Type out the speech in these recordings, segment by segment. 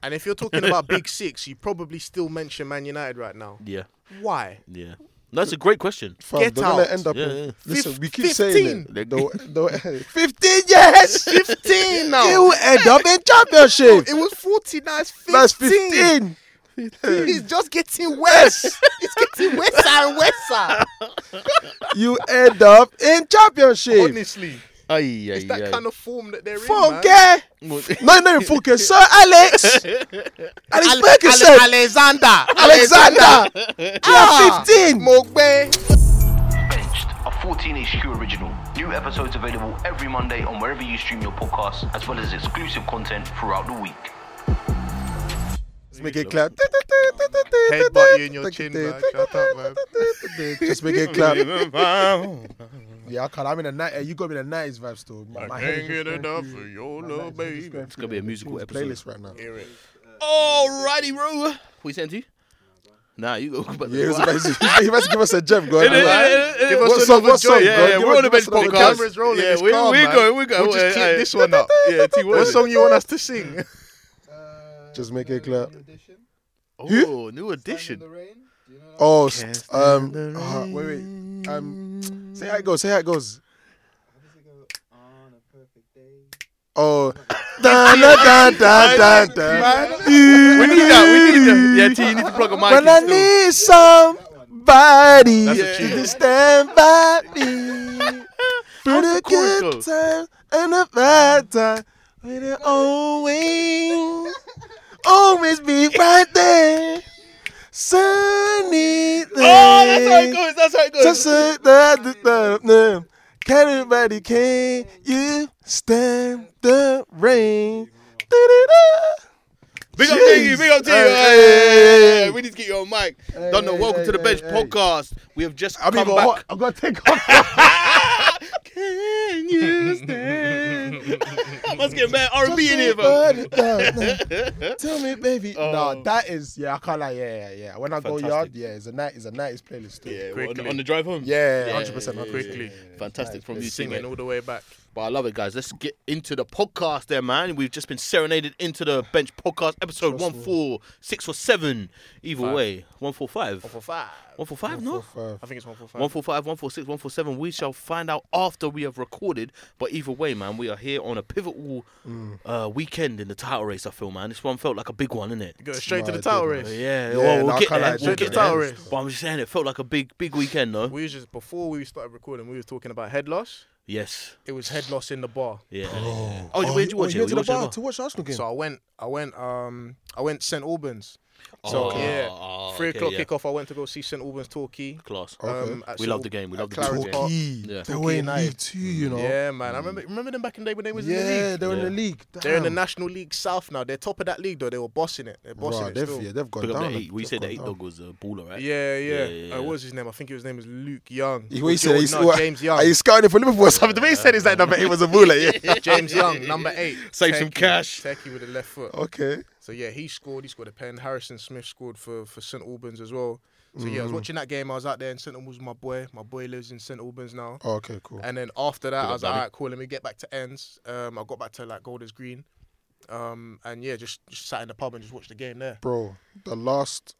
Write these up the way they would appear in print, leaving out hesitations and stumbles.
And if you're talking about Big Six, you probably still mention Man United right now. Yeah. Why? Yeah. That's a great question. Get they're out. gonna end up Yeah. Listen, we keep 15. saying it. 15, yes! 15 now. You will end up in championship. It was 40, now it's 15. That's 15. He's just getting worse. It's getting worse and worse. You end up in championship. Honestly, Aye, it's that kind of form that they're in, Fuck man. No, fucking Sir Alex. Alex Ferguson. Alexander. Yeah, 15. Mogbe. Benched, a 14 HQ original. New episodes available every Monday on wherever you stream your podcasts, as well as exclusive content throughout the week. Let's make it clap. Headbutt you in your chin, man. Shut up, man. Just make it clap. Yeah, I can't. I'm in the night. You got me in the 90s vibe still. I can't get enough of your love, baby. It's gonna be a musical episode. Playlist right now. Hear it. Alrighty, bro. What you saying to you? Nah, you go. Yeah, he must give us a gem, go Give What us song? another What song? joint. Yeah, we're on the bench The podcast. camera's rolling. Yeah, It's we're calm, man. going. We'll just keep this one up. Yeah, What song you want us to sing? Just make it clap. Oh, new edition. Oh, wait. Say how it goes. Oh, da da da da. We need that. Yeah, T, you need to plug a mic When in I still. need somebody That's a tune. to stand by me through the chorus good go? times and the bad times, with it always be right there. Sunny day. Oh, that's how it goes. That's how it goes. Just say that. Can anybody, can you stand the rain? Big up to you. Big up to you. Hey. We need to get you on mic. Don't know. Welcome to the Bench Podcast. We have just come back. I'm gonna take off. Can you stand? Let's get mad R&B in here, bro. Tell me, baby. Oh. No, that is I can't lie. Yeah. When I go Fantastic. yard, it's a nice playlist too. Yeah, on the drive home. Yeah, Yeah, 100%. quickly. Fantastic from you, Singing teammate. all the way back. But I love it, guys. Let's get into the podcast there, man. We've just been serenaded into the Bench Podcast, episode 146 or 7. Either way, 145. 145. 145, no? 145. I think it's 145. 145, 146, 147. We shall find out after we have recorded. But either way, man, we are here on a pivotal weekend in the title race, I feel, man. This one felt like a big one, innit? You go straight to No, the I title didn't. race. Yeah, Yeah, well, no, we'll I get can't there. lie, We'll straight get to the there. title race. But I'm just saying, it felt like a big weekend, though. We was just before we started recording, we were talking about head loss. Yes. It was head loss in the bar. Yeah. Oh, where'd you watch it? You went to the You watched it bar at to watch the Arsenal game. So I went St Albans. So Oh, yeah, oh, 3 okay, o'clock yeah. kickoff. I went to go see St Albans Torquay. Class. Okay. At We St. love the game. We at love the Clarence game. Park. Yeah. They were in night. League 2, you know. Yeah, man. I remember them back in the day when they was in the Yeah, league. they were in Yeah. the league. They're in the Damn. National League South now. They're top of that league though. They were bossing it. They're bossing it still. They've gone Pick up down. the 8. We They've said the gone 8 down. dog was a baller, right? Yeah. What was his name? I think his name was Luke Young. He said James Young. Are you scouting for Liverpool or something? The way he said is that number 8 was a bullet. Yeah. James Young, number 8. Save some cash. Techie with the left foot. Okay. So yeah, he scored a pen. Harrison Smith scored for St Albans as well. So yeah, I was watching that game. I was out there in St Albans with my boy. My boy lives in St Albans now. Oh, okay, cool. And then after that, I was like, Daddy. all right, cool. Let me get back to ends. I got back to like Golders Green. And yeah, just sat in the pub and just watched the game there. Bro, the last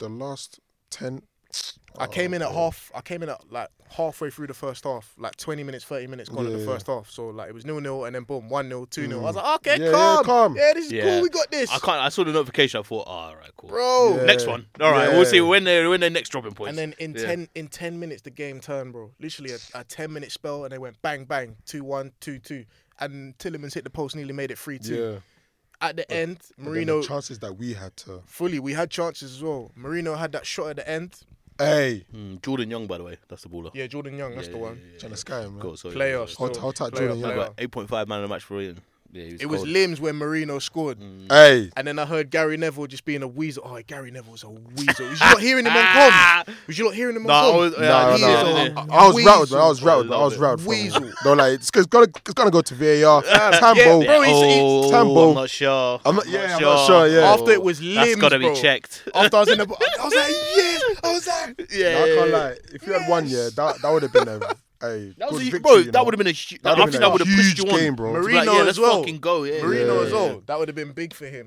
10? I came in at like halfway through the first half, like 20 minutes, 30 minutes gone in the Yeah. first half. So like it was 0-0 and then boom, 1-0, 2-0. I was like, okay, Yeah, calm. calm. Yeah, this is Yeah. cool. We got this. I saw the notification. I thought, all right, cool. Bro. Yeah. Next one. All right, we'll Yeah. see when they're next dropping points. And then in Yeah. 10 minutes the game turned, bro. Literally a 10-minute spell and they went bang bang 2-1, 2-2. And Tillemans hit the post, nearly made it 3-2. Yeah. At the end, But then Marino the chances that we had to. we had chances as well. Marino had that shot at the end. Hey, Jordan Young, by the way, that's the baller. Yeah, Jordan Young, that's the one. trying to sky him, man. Cool, sorry. Player. How tight Player, Jordan Young? player. About 8.5 man of the match for Ian. Yeah, It was cold. limbs when Marino scored. Hey. And then I heard Gary Neville just being a weasel. Oh, Gary Neville's a weasel. Was you not hearing him on comms? Was you not hearing him on No, comms? yeah, He no. is a I was rattled, weasel. man. I was rattled. I I was love rattled. Weasel. No, like it's gonna go to VAR. Tambo. Yeah, bro, he's Tambo. I'm not sure. I'm not sure. Yeah. After it was limbs, That's gotta be bro. checked. After I was in the, I was like, yes. I was like, Yeah, No, I can't lie. If you had one, that would have been a That was good a, victory, bro. you know? That would have been a. I That'd have think been that a would have pushed huge you on. game, bro. To be Marino like, yeah, as let's well. fucking go. Yeah, Marino Yeah, as well. That would have been big for him.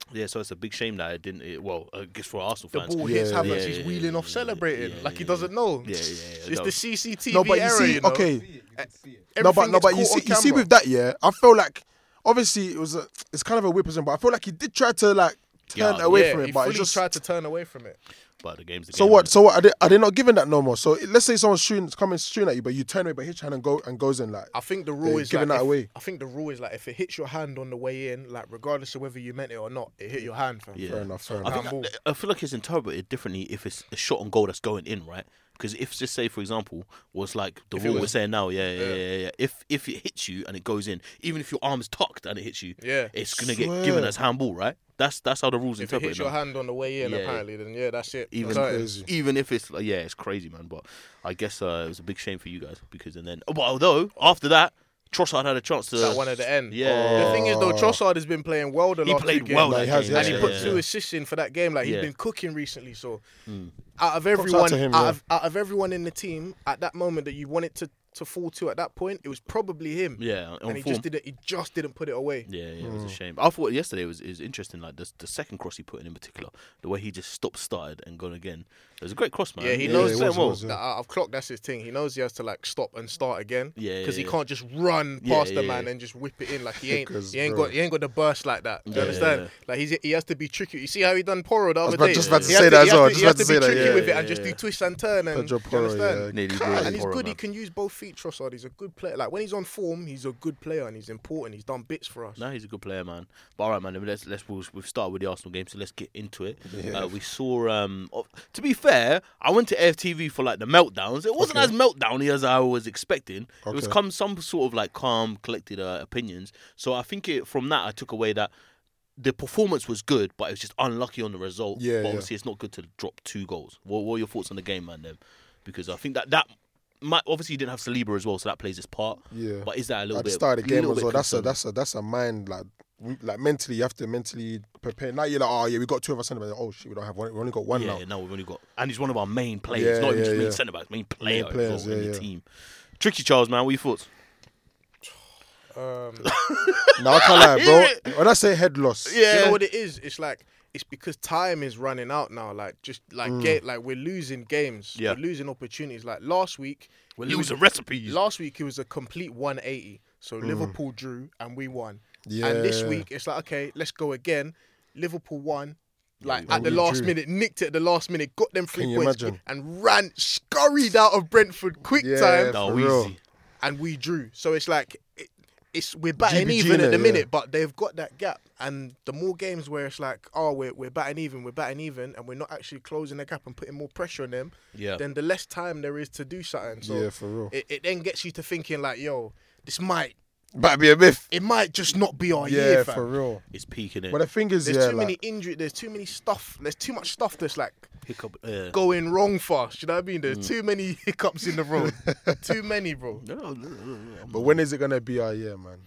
Yeah, so it's a big shame that it didn't. Well, I guess for Arsenal The fans. ball hits Yeah, Havertz, yeah, he's yeah, wheeling yeah, off celebrating yeah, like he yeah, doesn't know. Yeah. It's No. the CCTV No, but you era, see, you know? okay. Everything But gets you caught see, on you see camera. with that, yeah, I feel like obviously it's kind of a whip, but I feel like he did try to like turn Yeah, away Yeah, from he it, but fully it's just. tried to turn away from it. But the game's the So game, what? innit? So what? Are they not giving that no more? So let's say someone's coming shooting at you, but you turn away, but he's trying to goes in like. I think the rule They're is giving like that away. I think the rule is like if it hits your hand on the way in, like regardless of whether you meant it or not, it hit your hand, fam. Yeah. Fair enough. I, Handball. think, I feel like it's interpreted differently if it's a shot on goal that's going in, right? Because if, just say, for example, was like the If it rule we're was- saying now, yeah. If it hits you and it goes in, even if your arm's tucked and it hits you, Yeah. it's gonna get Swear. given as handball, right? That's how the rules If it interpret hits it your now. hand on the way in, Yeah. apparently, then yeah, that's it. Even Curtains. even if it's yeah, it's crazy, man. But I guess it was a big shame for you guys because and then, but although after that, Trossard had a chance to That one at the end. Yeah. The thing is, though, Trossard has been playing well the He last played two well games. that he has, game, yeah, And he yeah, put yeah. 2 assists in for that game. Like, he's Yeah. been cooking recently. So, Mm. out of Props out everyone, to him, out of everyone in the team, at that moment that you wanted to fall to at that point, it was probably him. Yeah, on And he form. just didn't put it away. Yeah, it was a shame. I thought yesterday was interesting. Like the second cross he put in particular, the way he just stopped, started, and gone again. It was a great cross, man. Yeah, he Yeah, knows it that was, well. it was, yeah. I've clocked that's his thing. He knows he has to like stop and start again. Yeah, because yeah, he yeah. can't just run Yeah, past the yeah, man yeah. and just whip it in. Like he ain't Because, he ain't bro. got the burst like that. Do you Yeah, understand? yeah. Like he has to be tricky. You see how he done Porro the other about- day. just about to He say has that as he has well, to- just he has about to to be say that, tricky yeah, with it yeah, and just yeah. do twist and turn. And Pedro do you Porro, understand? yeah. Nearly God. And he's Porro, good. man. He can use both feet. Trossard. He's a good player. Like when he's on form, he's a good player and he's important. He's done bits for us. No, he's a good player, man. But all right, man. We've started with the Arsenal game, so let's get into it. Yeah. We saw. To be fair, I went to AFTV for like the meltdowns. It wasn't Okay. as meltdowny as I was expecting. It was Okay. some sort of like calm, collected opinions. So I think from that I took away that the performance was good, but it was just unlucky on the result. Yeah, but yeah. obviously it's not good to drop 2 goals. What were your thoughts on the game, man? Then, because I think that might, obviously you didn't have Saliba as well, so that plays its part. Yeah. But is that a little At the bit? start of the game little as bit well. concerning? That's a mind like mentally you have to mentally prepare. Now you're like, oh yeah, we got 2 of our centre backs. Oh shit, we don't have one. We only got one Yeah, now. no, we've only got, and he's one of our main players, Yeah, not even just yeah, main yeah. centre backs, main player Main players, in yeah, the yeah. team. Tricky Charles, man, what are your thoughts? No, I can't lie, bro. When I say head loss, You know what it is? It's like it's because time is running out now. Like just like like we're losing games. Yeah. We're losing opportunities. Like last week, We're it was- losing recipes. Last week it was a complete 180. So Liverpool drew and we won. Yeah. And this week it's like, okay, let's go again. Liverpool won. Like Yeah, at the we last drew. minute, nicked it at the last minute, got them 3 Can you points imagine? and scurried out of Brentford quick Yeah, time, No, for real. easy. and we drew. So it's like we're batting GBG even at the now, minute, yeah. but they've got that gap. And the more games where it's like, oh, we're batting even, and we're not actually closing the gap and putting more pressure on them, Yeah. then the less time there is to do something. So yeah, for real. it then gets you to thinking like, yo, this might Be a myth. it might just not be our Yeah, year, fam. for real. It's peaking it. But the thing is, There's yeah, too like, many injuries. There's too many stuff. There's too much stuff that's like Hiccup. going wrong fast. You know what I mean? There's too many hiccups in the road. Too many, bro. No. but when is it gonna be our year, man?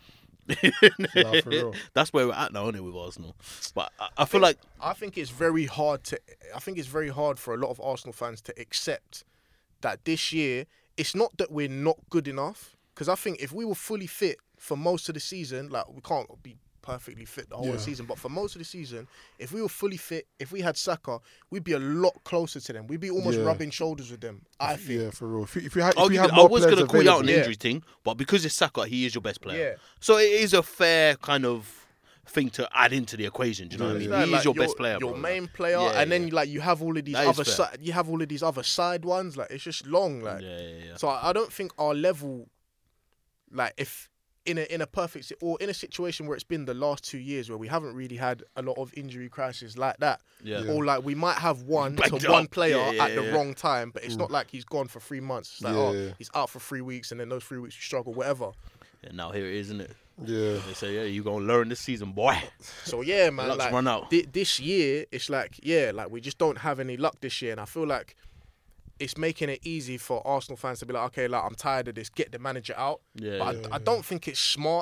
Nah, for real. That's where we're at now, isn't it, with Arsenal? But I feel like I think it's very hard for a lot of Arsenal fans to accept that this year it's not that we're not good enough. Because I think if we were fully fit for most of the season, like we can't be perfectly fit the whole of the Yeah. season, but for most of the season, if we were fully fit, if we had Saka, we'd be a lot closer to them. We'd be almost Yeah. rubbing shoulders with them. I think. Yeah, for real. If you had I more was players going to call you out on the available. injury thing, but because it's Saka, he is your best player. Yeah. So it is a fair kind of thing to add into the equation. Do you know what I mean? Yeah, He like, is your best player, your bro. main player, Yeah, and then yeah. like you have all of these That is other fair. you have all of these other side ones. Like it's just long. Like Yeah. so, I don't think our level, like if in a perfect or in a situation where it's been the last 2 years where we haven't really had a lot of injury crisis like that, Yeah. or like we might have one to Banged one up. player Yeah, at the yeah. wrong time, but it's not like he's gone for 3 months. It's like Yeah. he's out for 3 weeks, and then those 3 weeks we struggle, whatever. And now here it is, isn't it? Yeah. They say, yeah, you going to learn this season, boy. So yeah, man, Luck's like run out. this year, it's like like we just don't have any luck this year, and I feel like it's making it easy for Arsenal fans to be like, okay, like I'm tired of this, get the manager out. Yeah, But yeah. I don't think it's smart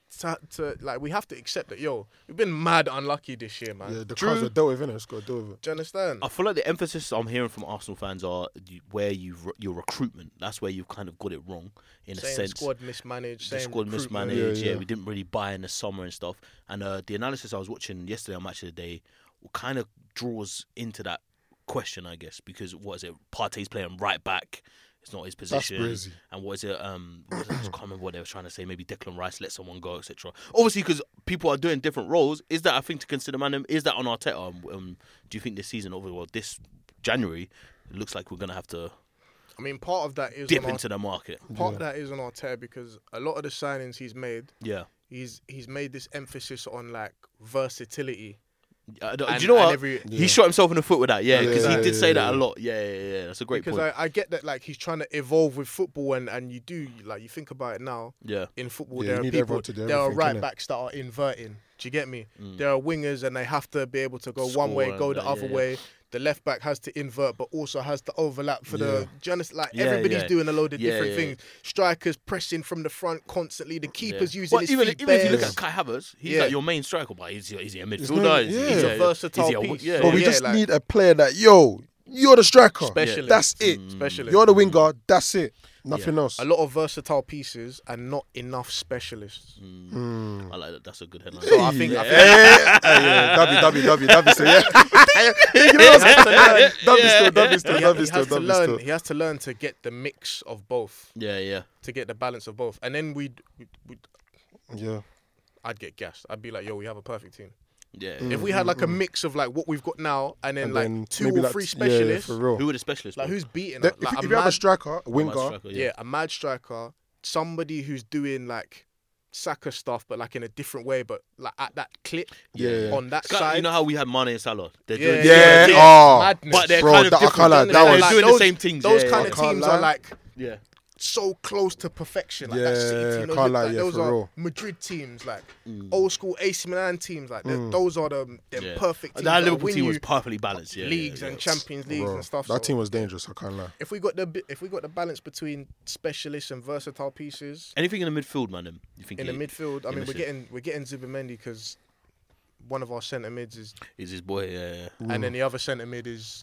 like we have to accept that. Yo, we've been mad unlucky this year, man. Yeah, the True. cards are dealt with, innit? It's got to deal with it. Do you understand? I feel like the emphasis I'm hearing from Arsenal fans are your recruitment. That's where you've kind of got it wrong in a sense. Squad mismanaged. The Same squad recruitment. mismanaged. Yeah. We didn't really buy in the summer and stuff. And the analysis I was watching yesterday on Match of the Day kind of draws into that question, I guess, because what is it? Partey's playing right back. It's not his position. crazy. And what is it? I just can't remember what they were trying to say. Maybe Declan Rice let someone go, etc. Obviously, because people are doing different roles. Is that a thing to consider, man? Is that on Arteta? Do you think this season, this January, it looks like we're gonna have to I mean, part of that is dip on into the market? part of that is on Arteta because a lot of the signings he's made, Yeah. he's made this emphasis on like versatility. Do And- you know and what? every- He shot himself in the foot with that, because he did say that a yeah. lot. Yeah. That's a great Because point. I get that like he's trying to evolve with football and you do like you think about it now. Yeah. In football, Yeah, there you are need people. everyone to do There are everything, right innit? backs that are inverting. Do you get me? Mm. There are wingers and they have to be able to go Score one way, and go the that, other yeah. way. The left back has to invert, but also has to overlap for the. Do you understand? Like Yeah, everybody's yeah. doing a load of Yeah, different yeah. thing. Strikers pressing from the front constantly. The keepers Yeah. using But his even feet if you look bare. at Kai Havertz, he's Yeah. like your main striker, but is he a midfielder? no- Is he- yeah. is He's he a versatile is he piece. Yeah, But we yeah, just like- need a player that, you're the striker. Specialist. That's it. Specialist. You're the winger. That's it. Nothing else. A lot of versatile pieces and not enough specialists. I like that. That's a good headline. So I think Dabby still, yeah. You know what I'm saying? Dabby still. he has to learn to get the mix of both, Yeah. to get the balance of both, and then Yeah. I'd get gassed. I'd be like, yo, we have a perfect team. Yeah. If we had like a mix of like what we've got now, and then And like then two maybe or like three yeah, specialists, for real. Who are the specialists? like bro? who's beating Then us? Like if you have a striker, a Mad winger, striker, yeah, a mad striker, somebody who's doing like Saka stuff, but like in a different way, but like at that clip Yeah. on that It's kind of- side. you know how we had Mane and Salah? They're Yeah, doing yeah, yeah. oh, Madness. but they're bro, kind of that- I different. can't lie, They're that was- doing the same things. Those yeah, kind yeah. of can't teams lie. are like Yeah. so close to perfection. Like Yeah, that City team, can't lie, yeah, those for are real. Madrid teams, like old school AC Milan teams. Like those are them Yeah. perfect teams. That that'll Liverpool win team was you perfectly balanced. Yeah, leagues yeah, and Champions Leagues Bro, and stuff. that so team was dangerous. I can't lie. if we got the balance between specialists and versatile pieces Anything in the midfield, man? You think in the midfield, I mean, missing. we're getting Zubimendi because one of our centre mids is, is his boy? Yeah. and then the other centre mid is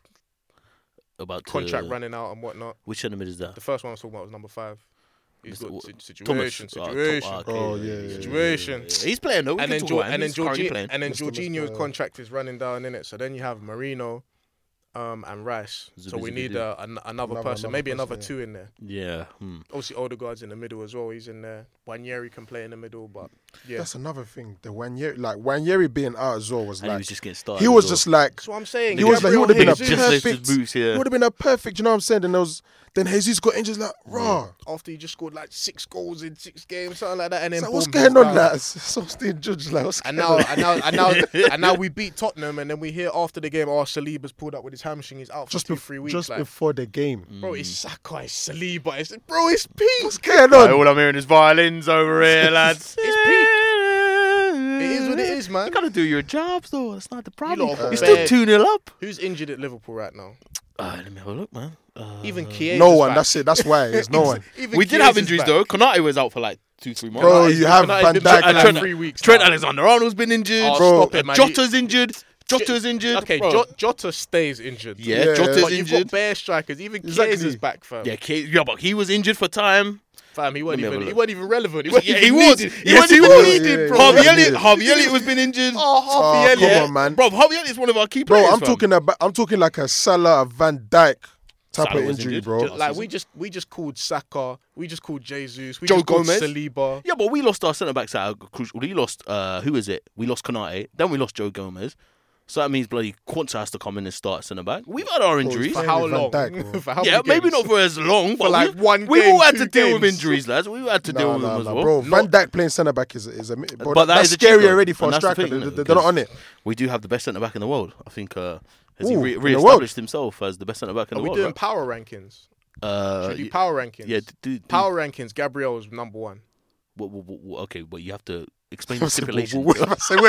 About contract to, running out and whatnot. Which centre mid is that? The first one I was talking about was number 5. He's Mr. got Thomas. situation. Okay, Oh, yeah. Situation. Yeah. He's playing though. We And can then, talk about him. He's currently playing. Jorginho's Mr. contract is running down in it. So then you have Marino, and Rice. So we need another person, maybe another person, 2 in there. Yeah. Obviously, Odegaard's in the middle as well. He's in there. Wanyeri can play in the middle, but yeah, That's another thing. The Wanyeri being out as well was And he like was just getting started. he was as well. just like that's what I'm saying. he was like he would have been a Jesus, Just lifted perfect. his boots, yeah. He would have been a perfect. You know what I'm saying? Then Jesus got injured. Like raw. after he just scored like 6 goals in 6 games, something like that, and then So boom, what's he's going on? down. That so still judge like what's And going now, on? and now we beat Tottenham, and then we hear after the game, Saliba's pulled up with his hamstring. He's out for just 2-3 weeks. just like, before the game. bro, it's Saka, it's Saliba, it's Pete. What's going on? All I'm hearing is violins over here, lads. It's peak. It is what it is, man. You gotta do your jobs though. That's not the problem. lot of You're bad- still 2-0 up. Who's injured at Liverpool right now? Let me have a look, man. Even Chiesa. No one. That's it. That's why. There's no one. Even We did have Chiesa's injuries back. though. Konate was out for like 2-3 months. Bro, you have Konate Van been back Dijk. for Trent- 3 weeks. Trent now. Alexander-Arnold's been injured. Oh, Bro, stop it, man. Jota's injured. Jota's injured. Okay, Bro. Jota stays injured. Yeah, Yeah. Jota's But you've injured. got bare strikers. Even Exactly. Chiesa's back, fam. Yeah, but he was injured for time. Fam, he Let me have a wasn't look. even relevant. Yeah, he even was. needed. Yes, wasn't he even was. needed, bro. Harvey Elliott was been injured. Oh, Harvey Oh, Elliott. come on, man. Bro, Harvey Elliott is one of our key Bro, players. I'm talking like a Salah, a Van Dijk type Salah of was injury, injured. bro. Just- Like we just called Saka, we just called Jesus, we Joe just called Gomez. Saliba. Yeah, but we lost our centre backs at a crucial. We lost who is it? We lost Konate. Then we lost Joe Gomez. So that means bloody Quanta has to come in and start centre back. We've had our injuries. For Playing how with Van long? Dijk, bro. For how Yeah, many maybe games? not for as long, but like one we've game, all had 2 to deal with games. injuries, lads. We've had to deal with them as well. bro. Van Dijk playing centre back is a bro, But that that's is a scary cheat code, already for and a that's the striker. thing, isn't it? They're not on it. We do have the best centre back in the world. I think has Ooh, he in the re-established himself as the best centre back in Are the we world? doing right? power rankings? Should we do y- power rankings? yeah, do Power rankings. Gabriel is number 1. okay, but you have to explain the stipulations. Wait.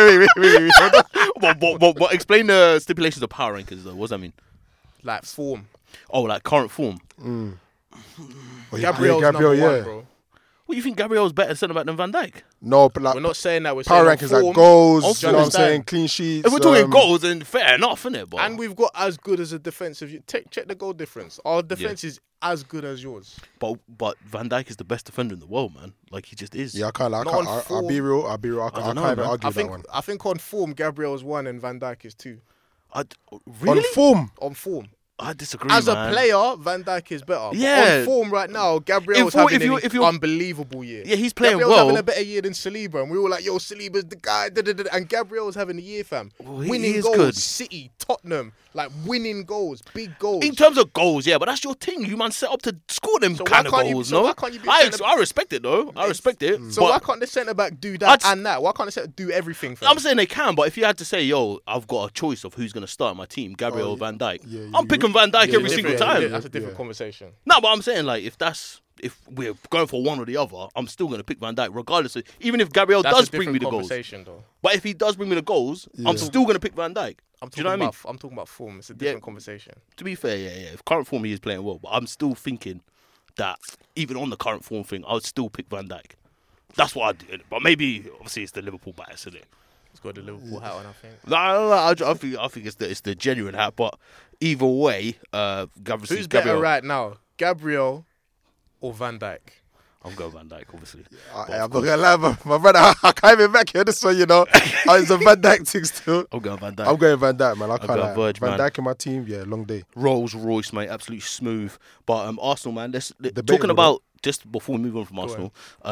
What? Explain the stipulations of power rankings though. What does that mean? Like form. Oh, like current form. Gabriel's Gabriel, number 1, yeah. bro. What do you think Gabriel's better centre back than Van Dijk? No, but like We're not saying that. We're power saying rankings on like form, goals. do You you know what I'm saying? understand? Clean sheets. If we're talking goals, then fair enough, isn't it? But And we've got as good as a defensive. Check the goal difference. Our defense is as good as yours. but Van Dijk is the best defender in the world, man. Like he just is. Yeah, I can't. Not on I'll form. be real. I don't can't know, even man. argue that one. I think on form, Gabriel's 1 and Van Dijk is 2. Really? On form, On form. I disagree, As man. a player, Van Dijk is better. But Yeah. on form right now, Gabriel's If having you- if an you- unbelievable year. Yeah, he's playing Gabriel's well. having a better year than Saliba, and we were like, "Yo, Saliba's the guy." And Gabriel's having a year, fam. Well, he Winning is goals, good. City, Tottenham, like winning goals, big goals. In terms of goals, yeah, but that's your thing. You man set up to score them So why kind of can't you- goals, so no? why can't you be a centre- I respect it though. I respect it. So but why can't the centre back do that I'd- and that? Why can't the centre do everything? Fam? I'm saying they can, but if you had to say, yo, I've got a choice of who's going to start my team, Gabriel or Van Dijk, yeah, I'm picking Van Dijk every single Yeah, time. that's a different conversation. No, but I'm saying like if we're going for one or the other, I'm still going to pick Van Dijk regardless of even if Gabriel That's does a bring me different the goals. conversation, though. But if he does bring me the goals, I'm still going to pick Van Dijk. I'm Do you talking know what I mean? about. I'm talking about form. It's a different conversation. To be fair, yeah. If current form he is playing well, but I'm still thinking that even on the current form thing, I would still pick Van Dijk. That's what I did. But maybe obviously it's the Liverpool bias, isn't it? It's got the Liverpool hat on, I think. No, I think it's the genuine hat. But either way, Who's better right now, Gabriel or Van Dijk? I'm going Van Dijk, obviously. I'm not gonna lie, my brother. I can't even back here this one, you know. It's a Van Dijk thing still. I'm going Van Dijk. I'm going Van Dijk, man. I can't going lie. Virg, Van man. Dijk in my team, yeah, long day. Rolls Royce, mate, absolutely smooth. But Arsenal, man, Debatable, talking though. about just before we move on from Arsenal,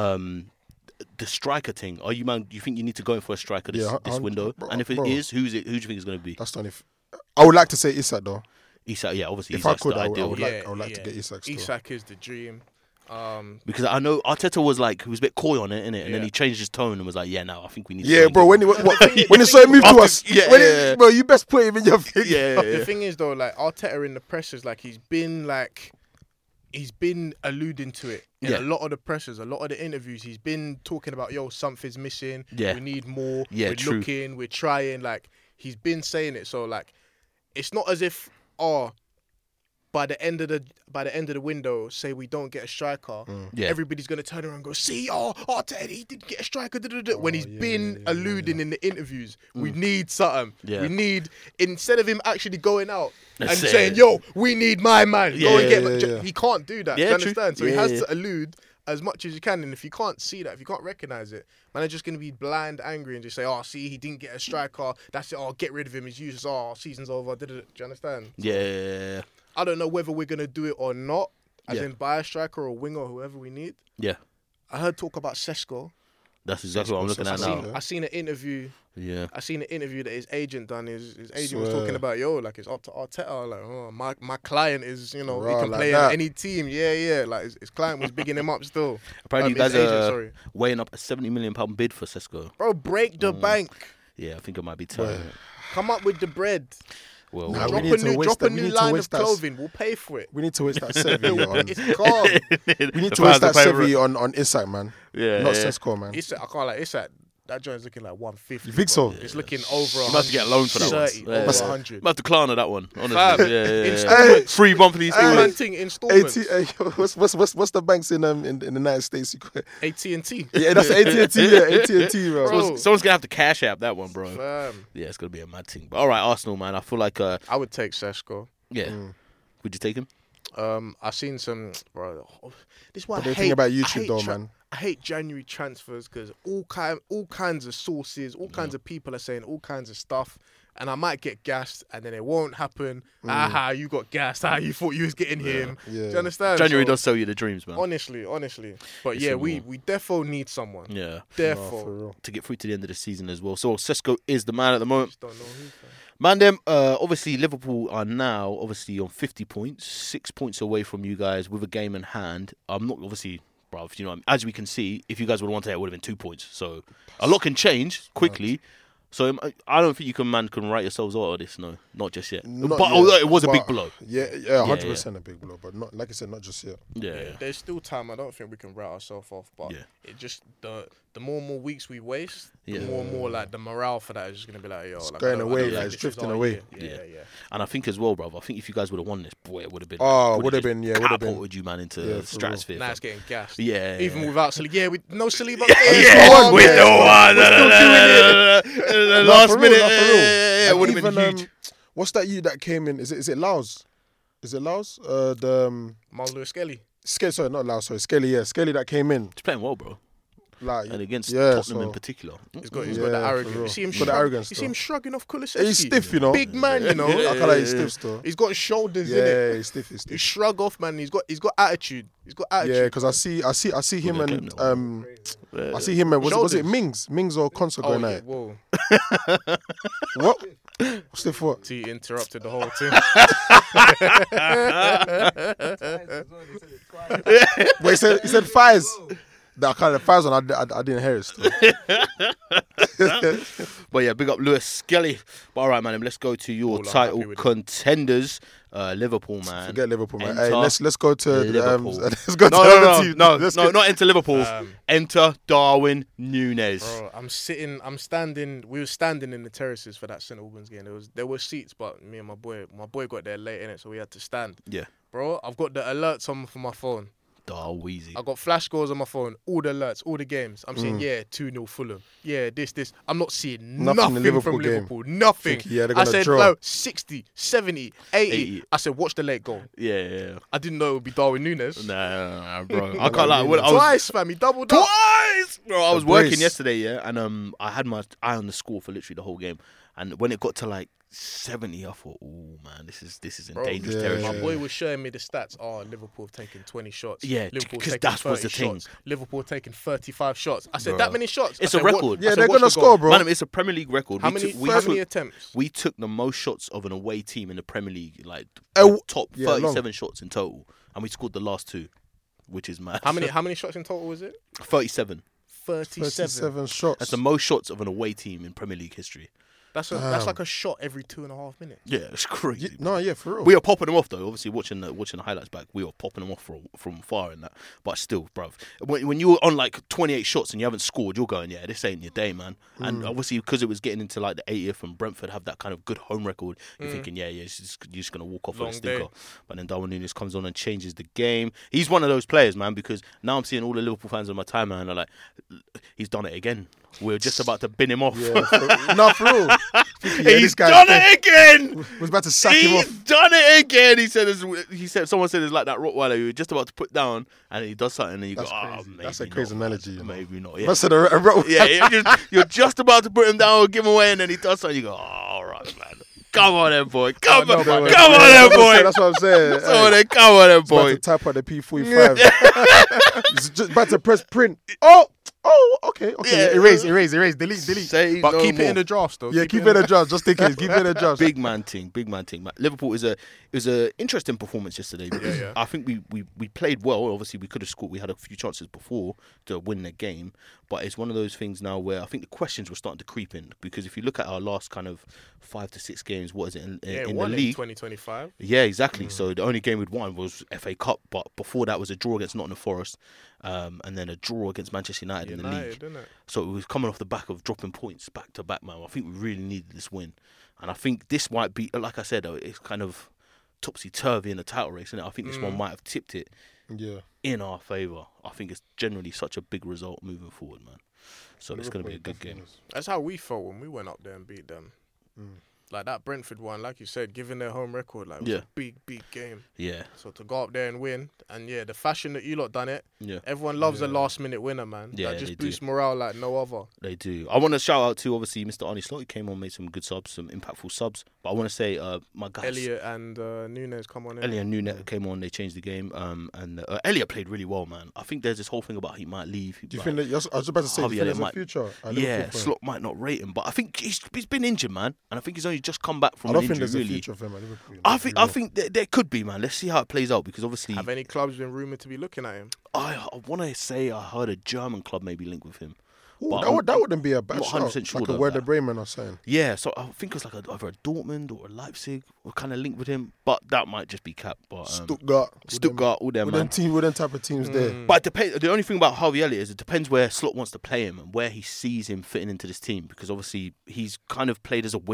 the striker thing. Are you man? Do you think you need to go in for a striker this, Yeah, this window? bro, And if it bro. is, who do you think it's going to be? That's done. If I would like to say Isak though. Isak, yeah, obviously If I Isak's could, the I ideal. would like to get Isak still. Isak is the dream. Because I know Arteta was like, he was a bit coy on it, innit? And then Yeah. he changed his tone and was like, yeah, no, I think we need to Yeah, go and bro. get When he saw him move to After- us, yeah. bro, you best put him in your thing. yeah, The thing is though, like Arteta in the pressers, like he's been alluding to it in Yeah. a lot of the pressers, a lot of the interviews. He's been talking about, yo, something's missing. Yeah. We need more. Yeah, we're true. looking. We're trying. Like he's been saying it. So like, it's not as if by the end of the window, say we don't get a striker, Yeah. everybody's gonna turn around and go, see, Arteta, he didn't get a striker. When he's been alluding in the interviews, we need something. Yeah. We need, instead of him actually going out and That's it. saying, yo, we need my man. Go and get yeah. He can't do that. Yeah, do you true. understand? So he Yeah, has yeah. to allude as much as you can. And if you can't see that, if you can't recognize it, man, are just going to be blind, angry, and just say, see, he didn't get a striker. That's it. Get rid of him. He's useless. Season's over. Do you understand? Yeah. I don't know whether we're going to do it or not, as Yeah. in buy a striker or a winger or whoever we need. Yeah. I heard talk about Sesko. That's exactly what I'm looking at now. I seen an interview. Yeah. I seen an interview that his agent done. His agent was Swear. talking about, like it's up to Arteta. Like, my client is, he Right, can like play that. on any team. Yeah. Like his client was bigging him up still. Apparently, you His guys agent, are sorry. weighing up a £70 million bid for Sesko. Bro, break the bank. Yeah, I think it might be time. Come up with the bread. Well, Nah, Drop we need to a waste that- we new need to line of waste that- clothing. We'll pay for it. We need to waste that Sevi on. It's calm. We need to waste that Sevi on Isak, man. Yeah, Not yeah. Sesko, man. I can't like Isak. That joint's looking like 150. You think bro. so? It's looking over. You might have to get a loan for that one. 30, over 100. Might have to Klarna that one, honestly. Fam, Yeah. installments. Free monthly Man installments. thing installments. What's the banks in the United States? AT&T. Yeah, that's AT&T. Yeah, AT&T, bro. Bro. Someone's gonna have to cash app that one, bro. Fam, Yeah, it's gonna be a mad thing. But all right, Arsenal, man. I feel like, I would take Sesko. yeah. Would you take him? I've seen some, bro. This is why But I the hate. thing about I YouTube hate though, man. I hate January transfers because all kinds of sources, all kinds of people are saying all kinds of stuff, and I might get gassed, and then it won't happen. You got gassed. You thought you was getting him. Yeah. Do you understand? January So, does sell you the dreams, man. Honestly. But It's yeah, a we war. defo need someone. Yeah. Defo. For real. To get through to the end of the season as well. So Sesko is the man at the moment. Just don't know who. Fam. Man, them, obviously Liverpool are now obviously on 50 points, 6 points away from you guys with a game in hand. I'm not obviously, bruv, you know, as we can see, if you guys would have wanted it, it would have been 2 points. So a lot can change quickly. So I don't think you can write yourselves out of this. No, not just yet. Not but yet, although it was a but- big blow. Yeah, 100% a big blow, but not like I said, not just yet. Yeah. There's still time. I don't think we can write ourselves off, but Yeah. it just the more and more weeks we waste, Yeah. the more and more like the morale for that is just gonna be like, yo, like, going I don't away, think like, this it's is drifting our away. year. Yeah. And I think as well, bro. I think if you guys would have won this, boy, it would have been. Oh, would have been, yeah, would have been. Catapulted you, man, into Yeah, for stratosphere. Now fam. it's getting gassed. Yeah, Even yeah. without Saliba. Yeah, with no Saliba. Yeah, one, with yeah. the one. No, Last for real, minute. no, for real. Yeah, it And would have been even, huge. what's that you that came in? Is it Laos? Is it Laos? Marlon Lewis Skelly. Sorry, not Laos. Sorry, Skelly. Yeah, Skelly that came in. He's playing well, bro. Like, And against yeah, Tottenham in so- particular. He's got Yeah, the for arrogance. real. You see him Got the shrug- arrogance You see him though. shrugging off Kulusevski. He's stiff, you know. Big man, you know. Yeah, I can't like he's yeah. stiff still. He's got shoulders in Yeah, it. he's stiff. He's He stiff. shrug off, man. He's got attitude. He's got attitude. Yeah, because I see him Well, and they're I see him and was Shoulders. it Mings or Consa Oh, going yeah, at it? whoa. What? Stiff what? He interrupted the whole thing. Wait, he said Fires. That kind of Fires on. I didn't hear it still. But yeah, big up Lewis Skelly. But all right, man, let's go to your All I'm title happy with it. contenders. Liverpool, man. Forget Liverpool, man. Enter Hey, let's go to Liverpool. let's go to No, the no, other no, team. no, Let's no, get- not into Liverpool. Enter Darwin Núñez. Bro, I'm standing. We were standing in the terraces for that St Albans game. There were seats, but me and my boy got there late in it, so we had to stand. Yeah, Bro, I've got the alerts on for my phone. Darweezy. I got flash scores on my phone, all the alerts, all the games. I'm seeing 2-0 Fulham. Yeah, this. I'm not seeing Nothing nothing, in the Liverpool from game. Liverpool. Nothing. Think, yeah, they're I gonna said, draw. no, 60, 70, 80. 80. I said, watch the late goal. Yeah. I didn't know it would be Darwin Núñez. Nah, bro. I can't lie. When I was Twice, fam. He doubled up. twice, bro. I was The working brace. yesterday, yeah, and I had my eye on the score for literally the whole game. And when it got to like 70, I thought, oh man, this is in Bro, dangerous yeah, territory. My boy was showing me the stats. Oh, Liverpool have taken 20 shots. Yeah, Liverpool 'cause taken that was the 30 thing. shots. Liverpool have taken 35 shots. I said, Bro. that many shots? It's I a said, record. I Yeah, said, they're watch gonna the goal. score, bro. Man, it's a Premier League record. How many attempts? We took the most shots of an away team in the Premier League, like Oh, top yeah, 37 shots in total, and we scored the last two, which is mad. How many shots in total was it? 37. 37. 37 shots. That's the most shots of an away team in Premier League history. That's like a shot every 2.5 minutes. Yeah, it's crazy. No, yeah, for real. We were popping them off though. Obviously, watching the highlights back, we were popping them off from far and that. But still, bruv, when you were on like 28 shots and you haven't scored, you're going, yeah, this ain't your day, man. And obviously, because it was getting into like the 80th and Brentford have that kind of good home record, you're thinking, yeah, you're just gonna walk off with a Long stinker. day. But then Darwin Núñez comes on and changes the game. He's one of those players, man, because now I'm seeing all the Liverpool fans on my timeline are like, he's done it again. We're just about to bin him off. Yeah, for real. He's done it again. Was about to sack him He's off. done it again. He said someone said it's like that Rottweiler you were just about to put down and he does something and you That's go, crazy. maybe That's a not, crazy man. analogy, you know. Maybe not. Yeah. That's a Yeah, you're just about to put him down or give him away and then he does something. You go, all right, man. Come on, then, boy. Come on, then, boy. That's what I'm saying. Come on, then, About to boy. type out the P45. He's just about to press print. Oh, okay. Yeah. Erase, delete. Say But no keep more. it in the drafts, though. Yeah, keep it in a draft. Just in case. Keep it in a draft. Big man thing. Liverpool it was a interesting performance yesterday. Because Yeah. I think we played well. Obviously, we could have scored. We had a few chances before to win the game, but it's one of those things now where I think the questions were starting to creep in. Because if you look at our last kind of 5 to 6 games, what is it in the one in league? 2025. Yeah, exactly. So the only game we'd won was FA Cup, but before that was a draw against Nottingham Forest, and then a draw against Manchester United in the league. Didn't it? So it was coming off the back of dropping points back to back, man. I think we really needed this win. And I think this might be, like I said, it's kind of topsy-turvy in the title race, isn't it? I think this one might have tipped it Yeah. in our favour. I think it's generally such a big result moving forward, man. So it's going to be a good game. That's how we felt when we went up there and beat them. Like that Brentford one, like you said, given their home record, like it was Yeah. a big game. Yeah, So to go up there and win, and yeah, the fashion that you lot done it, yeah. everyone loves a last minute winner, man. Yeah, that they just do. boosts morale like no other. They do. I want to shout out to obviously Mr. Arnie Slot. He came on, made some good subs, some impactful subs. But I want to say my guys, Elliot and Núñez come on in. Elliot and Nunes came on. They changed the game. And Elliot played really well, man. I think there's this whole thing about he might leave. Do you think that? I was about to say, do you think there's a future? at Yeah, Liverpool for him? Slot might not rate him, but I think he's been injured, man, and I think he's only just come back from I don't an think injury. there's a Really, future for him at Liverpool. I think there could be, man. Let's see how it plays out because obviously Have any clubs been rumoured to be looking at him? I want to say I heard a German club maybe link with him. Ooh, But that wouldn't be a bad not shot. 100% sure Like a though, Werder that. Bremen or something. Yeah, so I think it's like either a Dortmund or a Leipzig or kind of linked with him, but that might just be cap. But Stuttgart. all them With man. them type of teams there. But it depends. The only thing about Harvey Elliott is it depends where Slot wants to play him and where he sees him fitting into this team. Because obviously he's kind of played as a winger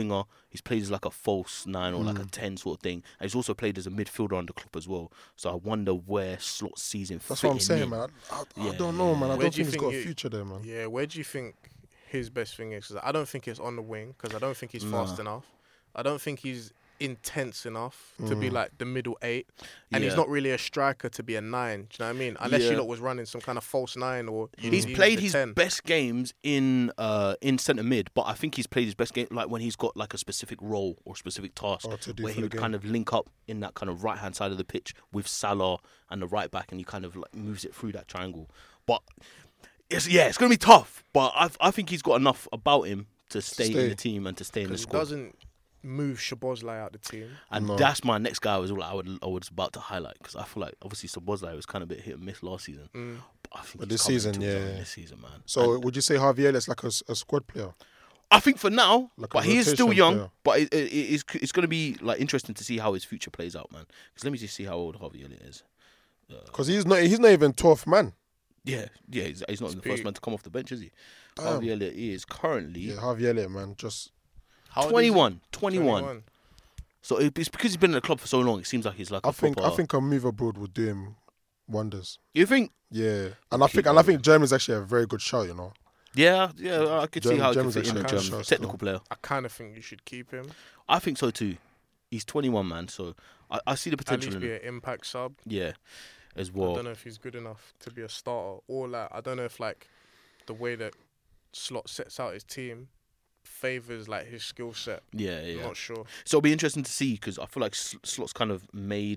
He's played as like a false 9 or like a 10 sort of thing. And he's also played as a midfielder under Klopp as well. So I wonder where Slot sees him. That's what I'm saying, in. man. I don't know, man. I Where don't do you think he's think got a you- future there, man. Yeah, where do you think his best thing is? 'Cause I don't think it's on the wing, because I don't think he's fast enough. I don't think he's intense enough to be like the middle 8, and he's Yeah. not really a striker to be a 9. Do you know what I mean? Unless Yeah. you lot was running some kind of false 9 or He's even played the his 10. best games in centre mid, but I think he's played his best game like when he's got like a specific role or specific task Oh, to do where for he the would game. kind of link up in that kind of right hand side of the pitch with Salah and the right back, and he kind of like moves it through that triangle. But it's going to be tough. But I think he's got enough about him to stay in the team and to stay in the 'Cause he squad. doesn't move Szoboszlai out the team. And that's my next guy I was about to highlight, because I feel like obviously Szoboszlai was kind of a bit hit and miss last season. But I think But he's this coming season, to his own yeah. this season, man. So would you say Harvey Elliott's like a squad player? I think for now, Like a but he is still rotation young. player. But it's going to be like interesting to see how his future plays out, man. Because let me just see how old Harvey Elliott is. Because he's not even 12th man. Yeah, he's not the first man to come off the bench, is he? Damn. Harvey Elliott is currently Yeah, Harvey Elliott, man. Just How old is he? 21. 21. So it's because he's been in the club for so long. It seems like he's like I a think proper... a move abroad would do him wonders. You think? Yeah, and I think Germany's actually a very good shout. You know, Yeah, I could see how it could Germans fit in a actually German can shout technical still. player. I kind of think you should keep him. I think so too. He's 21, man. So I see the At potential least in be him. an impact sub. Yeah, as I well. don't know if he's good enough to be a starter, or like I don't know if like the way that Slot sets out his team favors like his skill set. Yeah. I'm not sure. So it'll be interesting to see, because I feel like Slot's kind of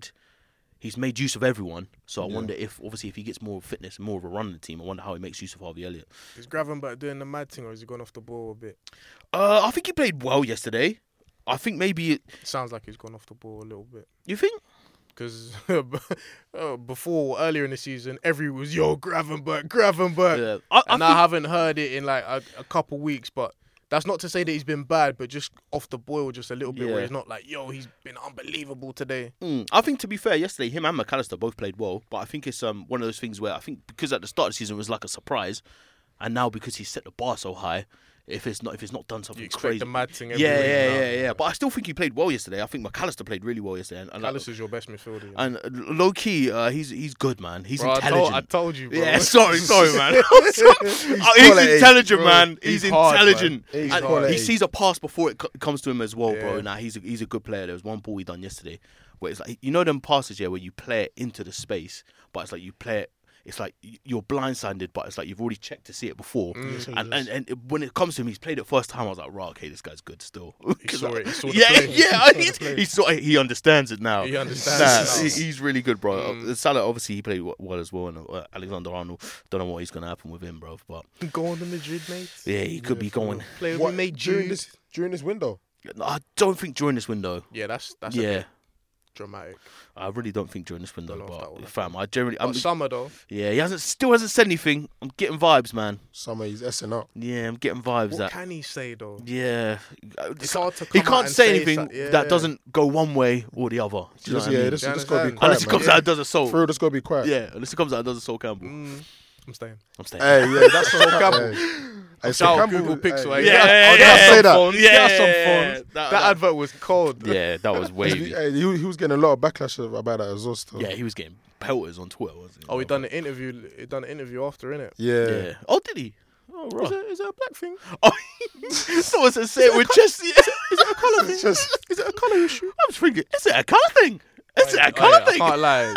he's made use of everyone. So I wonder if he gets more fitness and more of a run in the team, I wonder how he makes use of Harvey Elliott. Is Gravenberch doing the mad thing, or is he gone off the ball a bit? I think he played well yesterday. I think maybe Sounds like he's gone off the ball a little bit. you think. Because earlier in the season, everyone was, Gravenberch. Yeah, And I haven't heard it in like a couple weeks, but that's not to say that he's been bad, but just off the boil just a little bit, Yeah. where he's not like, he's been unbelievable today. I think, to be fair, yesterday him and McAllister both played well, but I think it's one of those things where I think because at the start of the season it was like a surprise, and now because he set the bar so high, if it's not done something You expect crazy, the mad thing every week now. yeah. But I still think he played well yesterday. I think McAllister played really well yesterday, and Alice is your best midfielder. You know? and low key, he's good, man. He's Bro, intelligent. I told you, bro. Yeah, sorry, man. He's quality, intelligent, bro. man. He's He's hard, intelligent. man. He's And quality. he sees a pass before it comes to him as well, bro. Yeah. Nah, he's a good player. There was one ball he done yesterday where it's like, them passes, where you play it into the space, but it's like you play it. It's like you're blindsided, but it's like you've already checked to see it before. And when it comes to him, he's played it first time. I was like, right, okay, this guy's good still. He saw it. He saw the play. He understands it now. He understands it now. He's really good, bro. Salah, obviously, he played well as well. And Alexander-Arnold, don't know what is going to happen with him, bro. But Go on to Madrid, mate. yeah, he could be going. Play with what me, mate. during Jude. this window? I don't think during this window. Yeah, that's a Yeah, bit dramatic. I really don't think during this window. Don't know if that will But happen. fam, I generally, But summer though. yeah, he still hasn't said anything. I'm getting vibes, man. Summer, he's essing up. Yeah, I'm getting vibes. What that can he say though? yeah, It's hard to he come out can't and say say anything so- yeah. that doesn't go one way or the other. Do you know what I mean? This You just gotta be understand? quiet, Unless he man. comes out and does a soul. For real, just gotta be quiet. Yeah, unless he comes out and does a Sol Campbell. I'm staying. I'm staying. Hey, yeah, that's Sol Campbell. Hey, Shout out Campbell, Google Pixel. hey, Hey, Yeah, I was yeah, gonna yeah. say that. Phones. Get us Yeah, some phones. that- That advert was cold. Yeah, that was wavy. Hey, he was getting a lot of backlash about that as well. Still. Yeah, he was getting pelters on Twitter, wasn't he? Oh, he done an interview. He done an interview after, innit? Yeah. Yeah. Oh, did he? Oh, right. Is it a black thing? Oh, someone said say it with chest. Is it a colour thing? It's just- Is it a colour issue? I was thinking, is it a colour thing? Is it a colour I thing? can't lie.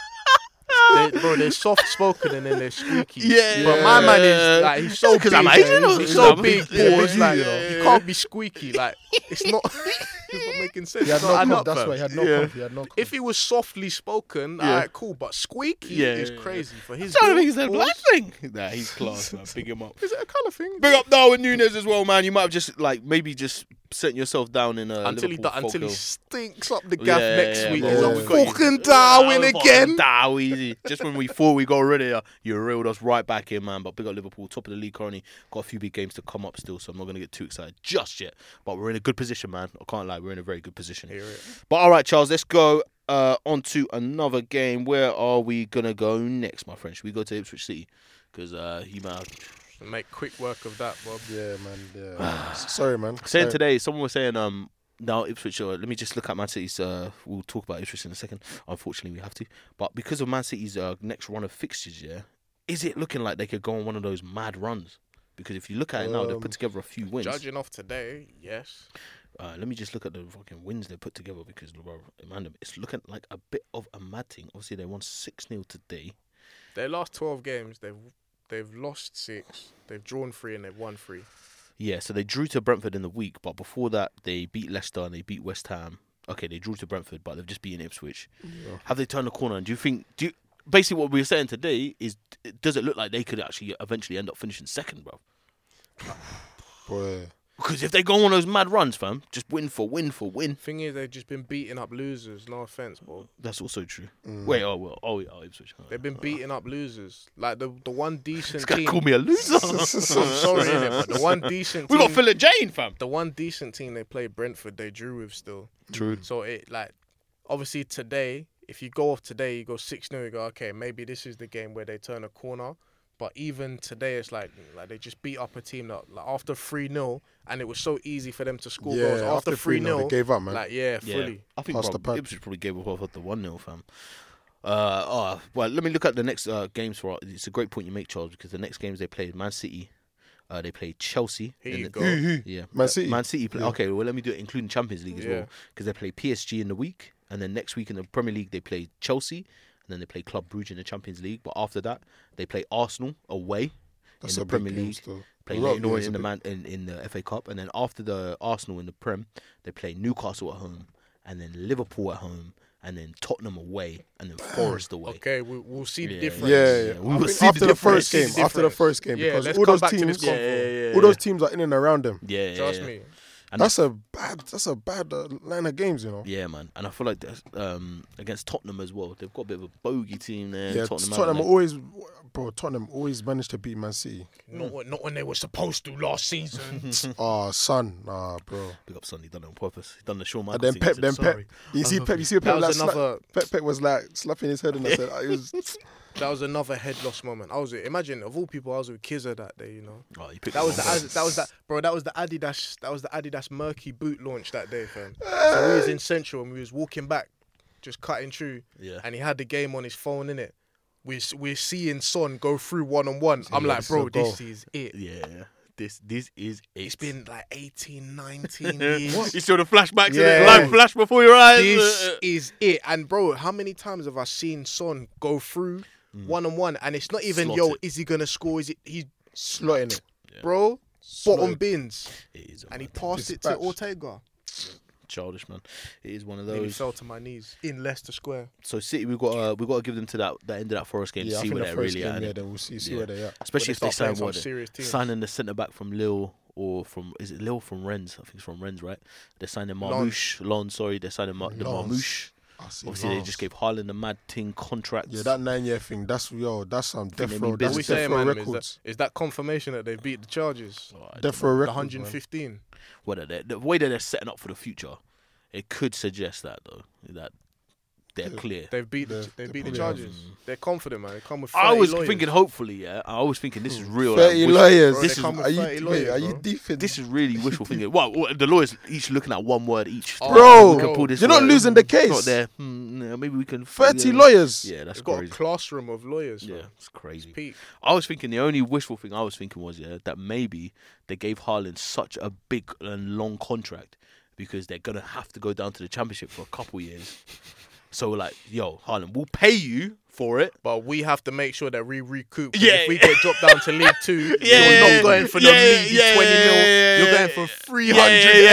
Bro, they're soft spoken and then they're squeaky. Yeah. But my man is like, he's so Because big. I'm Asian, or He's because so I'm- big, yeah, pause, yeah, like, yeah, you yeah. can't be squeaky. Like, it's not, it's not making sense. He had It's no not adding conf. up, That's fam. why he had no Yeah. conf. He had no conf. If he was softly spoken, Yeah. alright, cool. But squeaky Yeah, is yeah, yeah. crazy for his. I don't think build, it's a pause. black thing. Nah, he's class, man. Big him up. Is it a colour thing? Big up Darwin Núñez as well, man. You might have just maybe just setting yourself down in a Until he Liverpool stinks up the gaff next week. bro. He's Yeah. like, fucking Darwin again. Easy. Just when we thought we got rid of you, you reeled us right back in, man. But big up Liverpool, top of the league currently. Got a few big games to come up still, so I'm not going to get too excited just yet. But we're in a good position, man. I can't lie, we're in a very good position. Hear it. But all right, Charles, let's go on to another game. Where are we going to go next, my friend? Should we go to Ipswich City? Because you might have... Make quick work of that, Bob. Yeah, man. Yeah. Sorry, man. Saying Sorry. today, someone was saying now Ipswich. Let me just look at Man City's. We'll talk about Ipswich in a second. Unfortunately, we have to. But because of Man City's next run of fixtures, yeah, is it looking like they could go on one of those mad runs? Because if you look at it now, they've put together a few wins. Judging off today, yes. Let me just look at the fucking wins they put together because, bro, man, it's looking like a bit of a mad thing. Obviously, they won 6-0 today. Their last 12 games, they've lost 6, they've drawn 3, and they've won 3. Yeah, so they drew to Brentford in the week, but before that, they beat Leicester and they beat West Ham. Okay, they drew to Brentford, but they've just beaten Ipswich. Yeah. Have they turned the corner? And basically what we were saying today is, does it look like they could actually eventually end up finishing second, bro? Boy. Because if they go on those mad runs, fam, just win for win for win. Thing is, they've just been beating up losers. No offense, bro. That's also true. Wait, Ipswich. They've been beating up losers. Like the one decent This guy team. called me a loser. I'm sorry, innit, but the one decent We team. got Philip Jane, fam. The one decent team they played, Brentford, they drew with still. True. So it obviously today, if you go off today, you go 6-0. You go, okay, maybe this is the game where they turn a corner. But even today, it's like they just beat up a team that after 3-0, and it was so easy for them to score goals. After 3-0, they gave up, man. Fully. I think Ipswich probably gave up after 1-0, fam. Well, let me look at the next games for. It's a great point you make, Charles, because the next games they played Man City. They played Chelsea. Here you go. Yeah, Man City. Man City. Okay, well, let me do it, including Champions League as well, because they play PSG in the week, and then next week in the Premier League they play Chelsea. And then they play Club Brugge in the Champions League. But after that, they play Arsenal away in the Premier League. Play Leyton Orient in the FA Cup. And then after the Arsenal in the Prem, they play Newcastle at home. And then Liverpool at home. And then Tottenham away. And then Forest away. Okay, we'll see the difference. Yeah. We will see after the first game. difference. After the first game. Yeah, Because let's all come those back to teams, this all those teams are in and around them. Yeah. Trust me. And That's a bad line of games, you know. Yeah, man. And I feel like against Tottenham as well. They've got a bit of a bogey team there. Yeah, Tottenham always managed to beat Man City. Not when they were supposed to last season. Son, nah, bro. Big up Son, he done it on purpose. He done the Shawn And Michaels then thing. Pep. You see Pep That like was another. Pep was like slapping his head, and I said, it was. That was another head loss moment. Imagine of all people, I was with Kizza that day. You know, Oh, you picked that was the wrong guy. that was the Adidas Murky boot launch that day, fam. So we was in Central and we was walking back, just cutting through. Yeah. And he had the game on his phone, innit? We're seeing Son go through 1-on-1. I'm like, bro, this is it. Yeah. This is it. It's been like 18, 19 years. You saw the flashbacks Yeah. live flash before your eyes. This is it. And bro, how many times have I seen Son go through 1-on-1? And it's not even, Slotted. is he gonna score? Is it he's Slotting it. bro? Bottom bins. It is a And he mad passed it to Dispatch. Ortega. childish, man. It is one of Nearly those. fell to my knees in Leicester Square. So City, we got to give them to that end of that Forest game to Yeah, I see think where the they're first really game, at. yeah, innit? then we'll see Yeah. where they are. Especially if When they they start sign playing what some serious teams. signing the centre back from Lille or from Lille from Rennes? I think it's from Rennes, right? They're signing Marmouche. Lens, sorry, they're signing the Lens. Marmouche. Obviously, they just gave Haaland a mad ting contract. Yeah, that 9-year thing. That's some they death mean row. What business. we That's saying, death row man, records. is that confirmation that they beat the Chargers? Oh, I don't Death know. row The records. 115. Whether the way that they're setting up for the future, it could suggest that though that they're clear. They've beat the probably Chargers. They're confident, man. They come with 30 I was lawyers. thinking, hopefully, yeah. I was thinking this is real. 30 like, lawyers. Bro, This they is come with Are 30 you lawyers, are you bro. deep in this is really wishful thinking. Well, the lawyers each looking at one word each. Bro, we can pull this you're not word. losing the It's not case. there. No, maybe we can. 30 lawyers. Yeah, that's They've got crazy. a classroom of lawyers. Yeah, man. it's crazy. Peak. I was thinking the only wishful thing I was thinking was that maybe they gave Haaland such a big and long contract because they're gonna have to go down to the Championship for a couple years. So we're like, yo, Haaland, we'll pay you for it. But we have to make sure that we recoup. 'Cause Yeah. If we get dropped down to League 2, you're not going for the meaty 20 mil. You're going for 300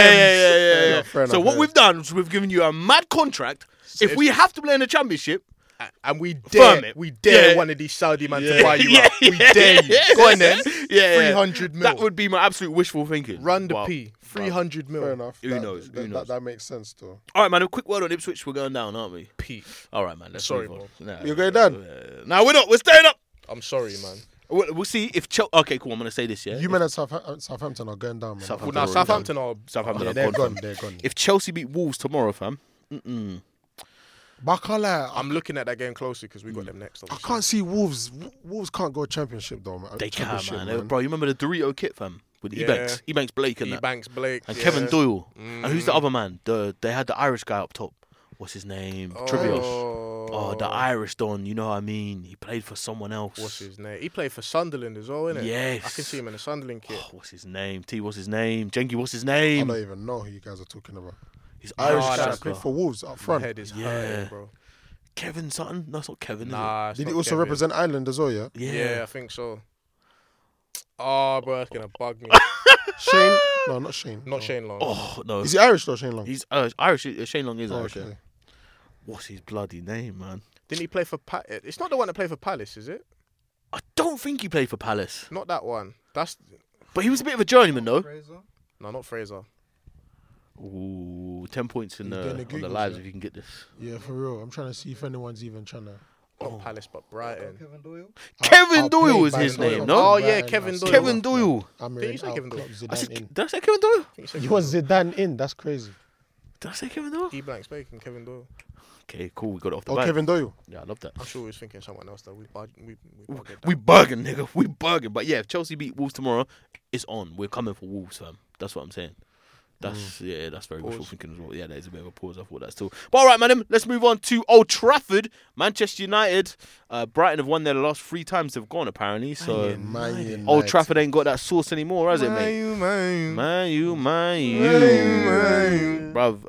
M's. Yeah, fair So enough, what yeah. we've done is we've given you a mad contract. If we have to play in the Championship, And we Firm dare, it. Yeah. one of these Saudi man Yeah. to buy you Yeah. out. We dare you. Go on then. yeah, 300 mil. That would be my absolute wishful thinking. Run the Wow. P. 300 mil. Fair enough. Who knows? Who knows? That makes sense, though. All right, man. A quick word on Ipswich. We're going down, aren't we? Peak. All right, man. Let's Sorry, move on. bro. Nah, You're going down? No, we're not. We're staying up. I'm sorry, man. We'll see if Chelsea. Okay, cool. I'm gonna say this. Yeah. You men at Southampton are going down, man. Southampton. Well, now Southampton are. Southampton Yeah, are they're gone. gone. They're gone. If Chelsea beat Wolves tomorrow, fam. But I can't lie. I'm looking at that game closely because we got them next. I Obviously. can't see Wolves. Wolves can't go championship though, man. They can, Championship, man. Bro, you remember the Dorito kit, fam? with Yeah. Ebanks Blake and that. Ebanks Blake. And yeah. Kevin Doyle. And who's the other man? They had the Irish guy up top. What's his name? Trivios. Oh, the Irish Don. You know what I mean? He played for someone else. What's his name? He played for Sunderland as well, innit? Yes. I can see him in a Sunderland kit. Oh, what's his name? What's his name? Jenky, what's his I name? don't even know who you guys are talking about. He's Irish Oh, guy that's that played striker. for Wolves up My front. head is Yeah. hurting, bro. Kevin something? No, it's not Kevin, Nah, it's Did he not also Kevin. represent Ireland as well? Yeah. is it? Yeah, I think so. Oh, bro, that's gonna bug me. Shane? No, not Shane. Not Shane Long. Oh, no. Is he Irish though, Shane Long? He's Irish. Shane Long is Oh, Irish. okay. Yeah. What's his bloody name, man? Didn't he play for It's not the one that played for Palace, is it? I don't think he played for Palace. Not that one. That's But he was a bit of a journeyman, though. no, not Fraser. Ooh, 10 points in He's getting the, the on the Googles, lives yeah. if you can get this. Yeah, for real. I'm trying to see if anyone's even trying to. Not Palace, but Brighton. Kevin I'll Doyle play was by his the way. name, I'll no? play Oh, by yeah, the Kevin way. Doyle. Kevin Doyle. I'm Did you in say out Kevin Doyle? club I said, Zidane in. did I say Kevin Doyle? You want Zidane in? That's crazy. Did I say Kevin Doyle? Ebanks Blake and Kevin Doyle. Okay, cool. We got it off the Oh, bat. Kevin Doyle. Yeah, I love that. I'm sure he was thinking someone else though. We buggered We that. bugging, nigga. We bugging. But yeah, if Chelsea beat Wolves tomorrow, it's on. We're coming for Wolves, fam. That's what I'm saying. That's that's very wishful Pause. thinking as well. Yeah, there's a bit of a pause. I thought that still. But all right, madam, let's move on to Old Trafford. Manchester United. Brighton have won their last 3 times they've gone apparently. So Man United. Old Trafford ain't got that sauce anymore, has it, mate? Man. Man, you. Man. Bruv,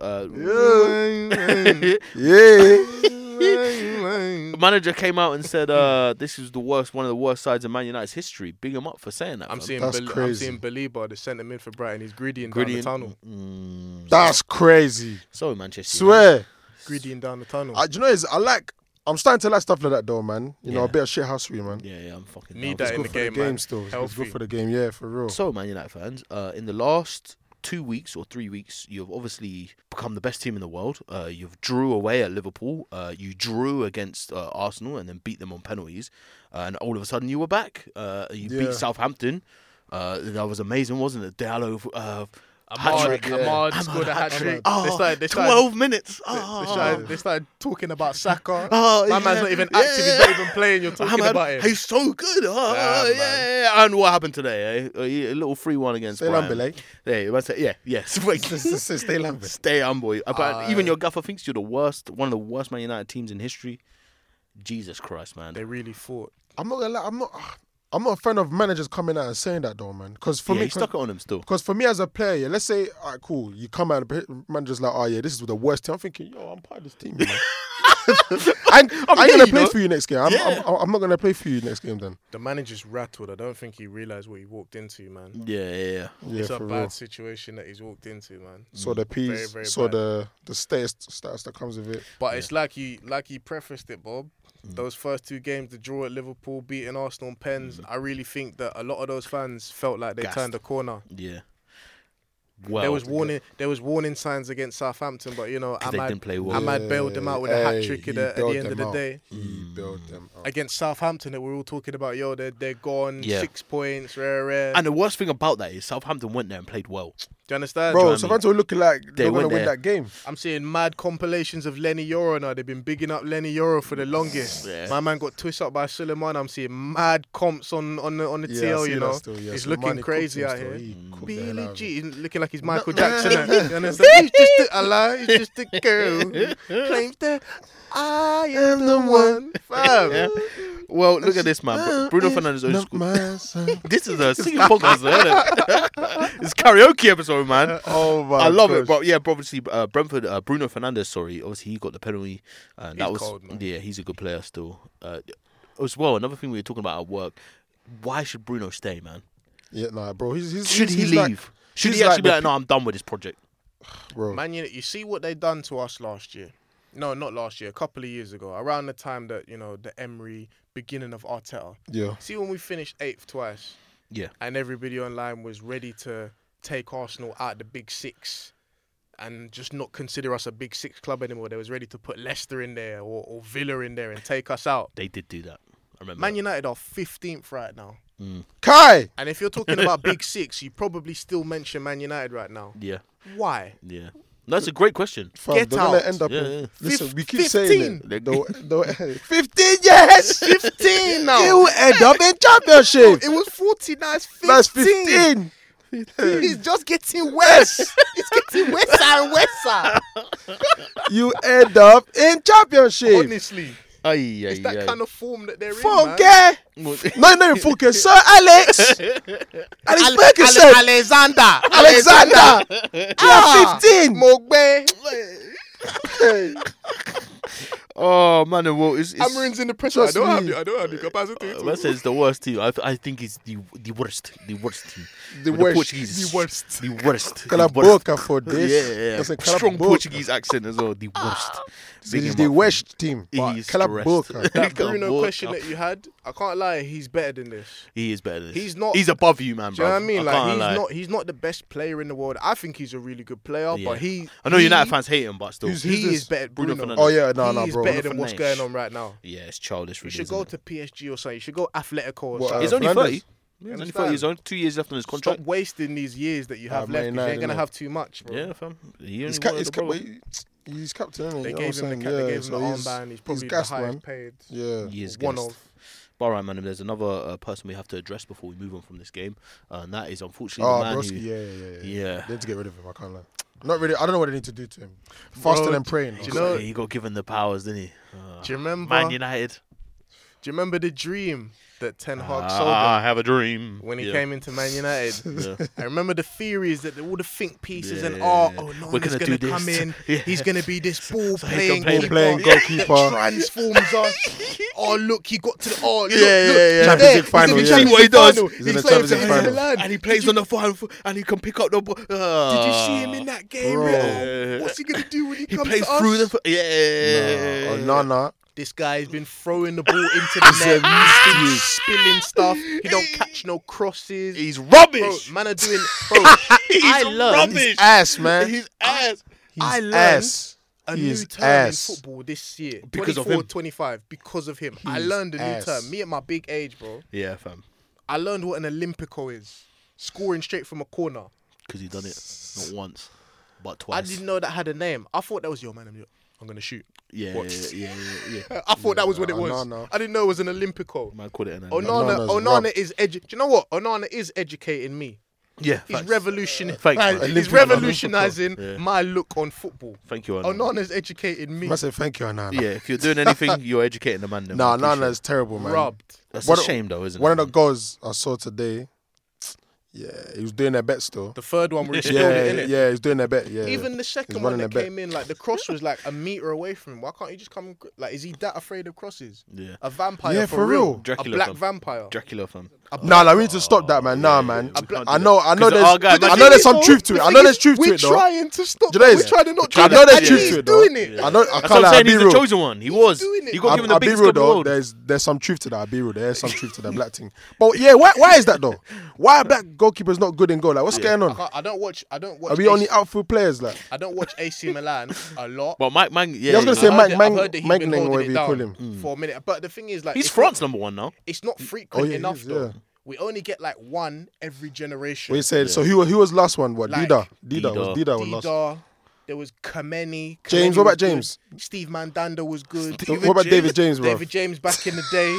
Yeah. the manager came out and said this is one of the worst sides in Man United's history. Big him up for saying that. I'm fam. seeing That's I'm crazy. seeing Baliba, the centre mid for Brighton. He's greedying Gritty down the tunnel. That's crazy. So Manchester. Swear. Greedying down the tunnel. Do you know, I'm starting to like stuff like that though, man. You know, Yeah. a bit of shit housery, man. Yeah, I'm fucking Need down. that It's in good the for the game, game man. still. It's Healthy. good for the game, yeah, for real. So, Man United fans, in the last 2 weeks or 3 weeks, you've obviously become the best team in the world. You've drew away at Liverpool. You drew against Arsenal and then beat them on penalties. And all of a sudden, you were back. You Yeah. beat Southampton. That was amazing, wasn't it? Diallo, Ahmad, hat-trick. Ahmad scored a hat-trick. Oh, They started 12 minutes. they started talking about Saka. Oh, My man's yeah, not even active. He's not even playing. You're talking Ahmad, about him. he's so good. Yeah, Yeah. And what happened today? A little 3-1 against Stay Brighton. Lambele. Yeah, you must say, yes. Wait. Stay Lambele. Stay humble. But even your gaffer thinks you're one of the worst Man United teams in history. Jesus Christ, man. They really fought. I'm not gonna lie, I'm not a fan of managers coming out and saying that though, man. Because for Yeah, me, he stuck it on him still. Because for me as a player, yeah, let's say, all right, cool, you come out and manager's like, oh yeah, this is the worst team. I'm thinking, yo, I'm part of this team, you know. I ain't here, gonna you play know. for you next game. I'm not gonna play for you next game then. The manager's rattled. I don't think he realised what he walked into, man. Yeah. Yeah, It's a for bad real. situation that he's walked into, man. Saw the Very, peas, very saw bad. the status that comes with it. But it's like you prefaced it, Bob. Those first 2 games, the draw at Liverpool, beating Arsenal and Pens, I really think that a lot of those fans felt like they Gassed. turned the corner. Yeah. Well, There was warning signs against Southampton, but you know, 'cause they didn't play well. Ahmad bailed them out with a Hey, hat trick he at the bailed end of them the out. day. He bailed them out. Against Southampton, that we're all talking about, yo, they're gone, Yeah. 6 points, rare. And the worst thing about that is Southampton went there and played well. Do you understand? Bro, what I mean? Southampton were looking like They they're gonna went win there. that game. I'm seeing mad compilations of Lenny Yoro now. They've been bigging up Lenny Yoro for the longest. Yeah. My man got twisted up by Suleiman. I'm seeing mad comps on the I TL, see you that know. still, yeah. He's So looking Mane crazy cooked out him here. still. He cooked the Billy hell out of G, looking like he's Michael Jackson. You understand? He's just a lie. He's just a girl who claims that I am the one. Fam. Yeah. Well, look at this, man. Bruno Fernandes old school. My son. This is a singing podcast, isn't it? It's karaoke episode, man. Oh my I love it, gosh. but yeah, obviously Brentford, Bruno Fernandes. Sorry, obviously he got the penalty. And that He's was cold, man. yeah, he's a good player still. As well, another thing we were talking about at work. Why should Bruno stay, man? Yeah, nah, bro. Should he he's leave? like- should he's he actually like be the like, no, I'm done with this project? bro. Man, you see what they done to us last year. No, not last year. A couple of years ago, around the time that the Emery beginning of Arteta. Yeah. See when we finished 8th twice, Yeah. and everybody online was ready to take Arsenal out the Big Six, and just not consider us a Big Six club anymore. They was ready to put Leicester in there or Villa in there and take us out. They did do that. I remember. Man that. United are 15th right now. Kai. And if you're talking about Big Six, you probably still mention Man United right now. Yeah. Why? Yeah. That's a great question. Fam, Get they're gonna out. end up. Yeah, in- yeah. Listen, we keep 15. saying it. They'll 15, yes. 15 now. You end up in championship. It was 40, now it's 15. That's 15. He's just getting worse. He's getting worse and worse. You end up in championship. Honestly, it's that kind of form that they're in, man. Funke. No, Funke. Sir Alex. Alex Ferguson. Alexander. Yeah, 15. Mogbe. Oh man, well, it's Amarin's in the pressure. Trust I me. don't have the capacity. I say it's the worst team. I think it's the worst team. The With worst. Portuguese. The worst. The worst. Cala The worst. boca for this. Yeah. That's a cala Strong boca. Portuguese accent as well. The worst. This is the West team. He's Cala stressed. boca. That Bruno Boca. question that you had, I can't lie, he's better than this. He is better than this. He's not- He's above you, man, Do bro. you know what I mean? Like can't lie. he's not the best player in the world. I think he's a really good player, Yeah. but I know United fans hate him, but still. Who's he this? is better. Bruno Bruno. Fernandes. Oh yeah, no, He's bro. better than what's Fernandes. going on right now. Yeah, it's childish. You Really, should isn't go it? to PSG or something. You should go Atletico or What, something. He's only Fernandes? 30. He's only understand? 30 years old. 2 years left on his contract. Stop wasting these years that you have Man left. 'Cause you ain't United, gonna innit? have too much, bro. Yeah, fam. He only He's wanted the brother. captain, isn't he? They You know gave what I'm him the saying? they gave him so the he's- armband. He's probably the gassed, highest man. paid. Yeah. He is One gassed. of. But all right, man. There's another person we have to address before we move on from this game, and that is unfortunately Oh, the man Broski, who. yeah. They need to get rid of him. I can't lie. Not really. I don't know what they need to do to him. Fasting and praying. do you know- He got given the powers, didn't he? Do you remember? Man United. Do you remember the dream that Ten Hag sold I him have a dream. when he Yeah. came into Man United? Yeah. I remember the theories that all the think pieces and Yeah. no, We're he's gonna gonna do come this. in. Yeah. He's gonna be this ball he playing can play the goalkeeper goalkeeper. that transforms us. Oh look, he got to the look, Yeah, look, yeah. he's Champions there. League final, He's yeah. in the See what he does. final. He's in the playing Champions League for final. Milan. And he plays on the final and he can pick up the ball. Did you see him in that game? Bro. Oh, what's he gonna do when he He comes plays to us? through the. Yeah. Nah. This guy's been throwing the ball into the net. He's been spilling stuff. He don't catch no crosses. He's Bro, rubbish. man are doing. Bro, He's I learned. rubbish. Ass, man. He's ass. I learned ass. a He new is term ass. in football this year. Because of 24, him. 25, because of him. I He's learned a new ass. term. Me at my big age, bro. Yeah, fam. I learned what an Olympico is. Scoring straight from a corner. Because he done it not once, but I twice. didn't know that had a name. I thought that was, yo, man, I'm going to shoot. Yeah. I thought that was what it No, was. no. I didn't know it was an Olympico. Man called it an. Onana's Onana rub. is do you know what? Onana is educating me. Yeah. He's facts. revolutionizing. Thanks, man. He's Olympico. revolutionizing Yeah. my look on football. Thank you, Onana. Onana's educating me. I say thank you, Nana. Yeah, if you're doing anything, you're educating the man. then Nah, we appreciate Nana's terrible, man. Rubbed. That's One a of- shame, though, isn't One it? of the goals I saw today. Yeah, he was doing their bet still. The third one where he spilled Yeah, it, innit? yeah, he's doing their bet. Yeah. Even the He's second one running that their bet. came in, like the cross was like a meter away from him. Why can't he just come? Like, is he that afraid of crosses? Yeah. A vampire Yeah, for for real. real. Dracula a black fam. vampire. Dracula, fam. Nah, we need to stop that, man. Nah, man. we can't do I know that. there's, 'Cause our guy- I know there's some truth to it. I know there's truth to We're it, though. trying to stop. Do you know We're this? trying to not I try know that. there's And truth he's to it, though. doing it. I That's know. I what can't I'm lie. saying. I'll be He's the real. chosen one. He was. doing it. You got given the I'll be biggest real club in the though. world. There's some truth to that. I'll be real. There's some truth to that black thing. But yeah, why is that though? Why are black goalkeepers not good in goal? Like, what's going on? I don't watch. Are we only outfield players? Like, I don't watch AC Milan a lot. But Mike Mang, yeah. I was gonna he- say I've Mike heard Mang- that he's Mangling been or holding whatever it you down call him. for a minute. But the thing is, like, He's it's France not- #1 now. It's not frequent yeah, enough he is, though. yeah. We only get like one every generation. what you said? So who was last one? What? Like, Dida Dida. was last. Dida, there was Kameni. James, Kameni what about was good. James? Steve Mandanda was good. What about David James, bro? David James back in the day.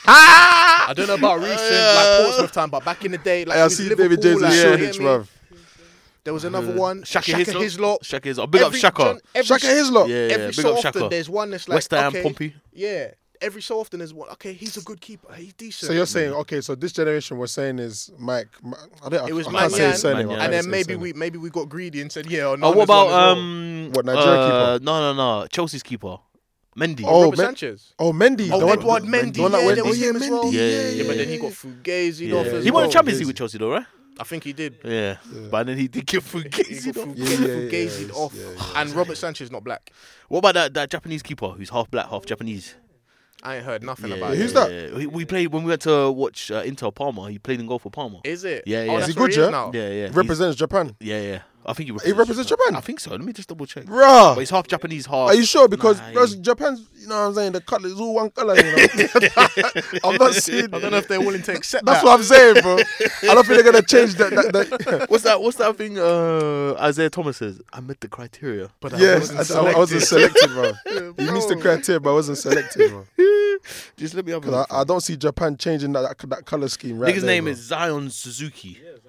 I don't know about recent, like Portsmouth time, but back in the day, like I with see Liverpool, David James in like, you Shoreditch, get me? bruv. There was another one, Shaka Shaka Hislop. Hislop. Shaka Hislop. Big up Shaka. Shaka Hislop. Yeah, Every big so up often, Shaka. there's one that's like, West Ham, okay, Pompey. yeah. Every so often, there's one. Okay, he's a good keeper. He's decent. So you're saying, okay, so this generation we're saying is Mike. it was I can't say his Manyan, surname. Manyan. I and can't then say maybe his surname. we got greedy and said, yeah. Oh, what about What, Nigeria keeper? No. Chelsea's keeper, Mendy. Oh, Robert Men- Sanchez? Oh, Mendy. Oh, the one- Edouard Mendy. the one that Yeah, went- there was oh, yeah, him as well. Mendy. Yeah, but then he got Fugazi Yeah. off as He won well. the Champions Fugazi. League with Chelsea, though, right? I think he did. Yeah. But then he did get He Fugazi. got off. Fugazi'd off. And Robert Sanchez not black. What about that Japanese keeper who's half black, half Japanese? I ain't heard nothing Yeah, about Who's it. that? Yeah. We played when we went to watch Inter Parma. He played in goal for Parma. Is it? Yeah, Oh, yeah. that's Is he where good, he is yeah? now. Yeah, yeah. Represents Japan. Yeah. I think He represents Japan? I think so. Let me just double check. But Bruh. he's half Japanese, half. Are you sure? Because Nah, bro, Japan's, you know what I'm saying, the colour is all one colour, you know. I'm not seeing I don't know if they're willing to accept That's that. what I'm saying, bro. I don't think they're going to change that. What's that thing Isaiah Thomas says? I met the criteria. But I Yes, wasn't I wasn't selected. selected, bro. He meets the criteria, but I wasn't selected, bro. Just let me have a Because look. I don't see Japan changing that colour scheme right Nigga's there, name bro. is Zion Suzuki.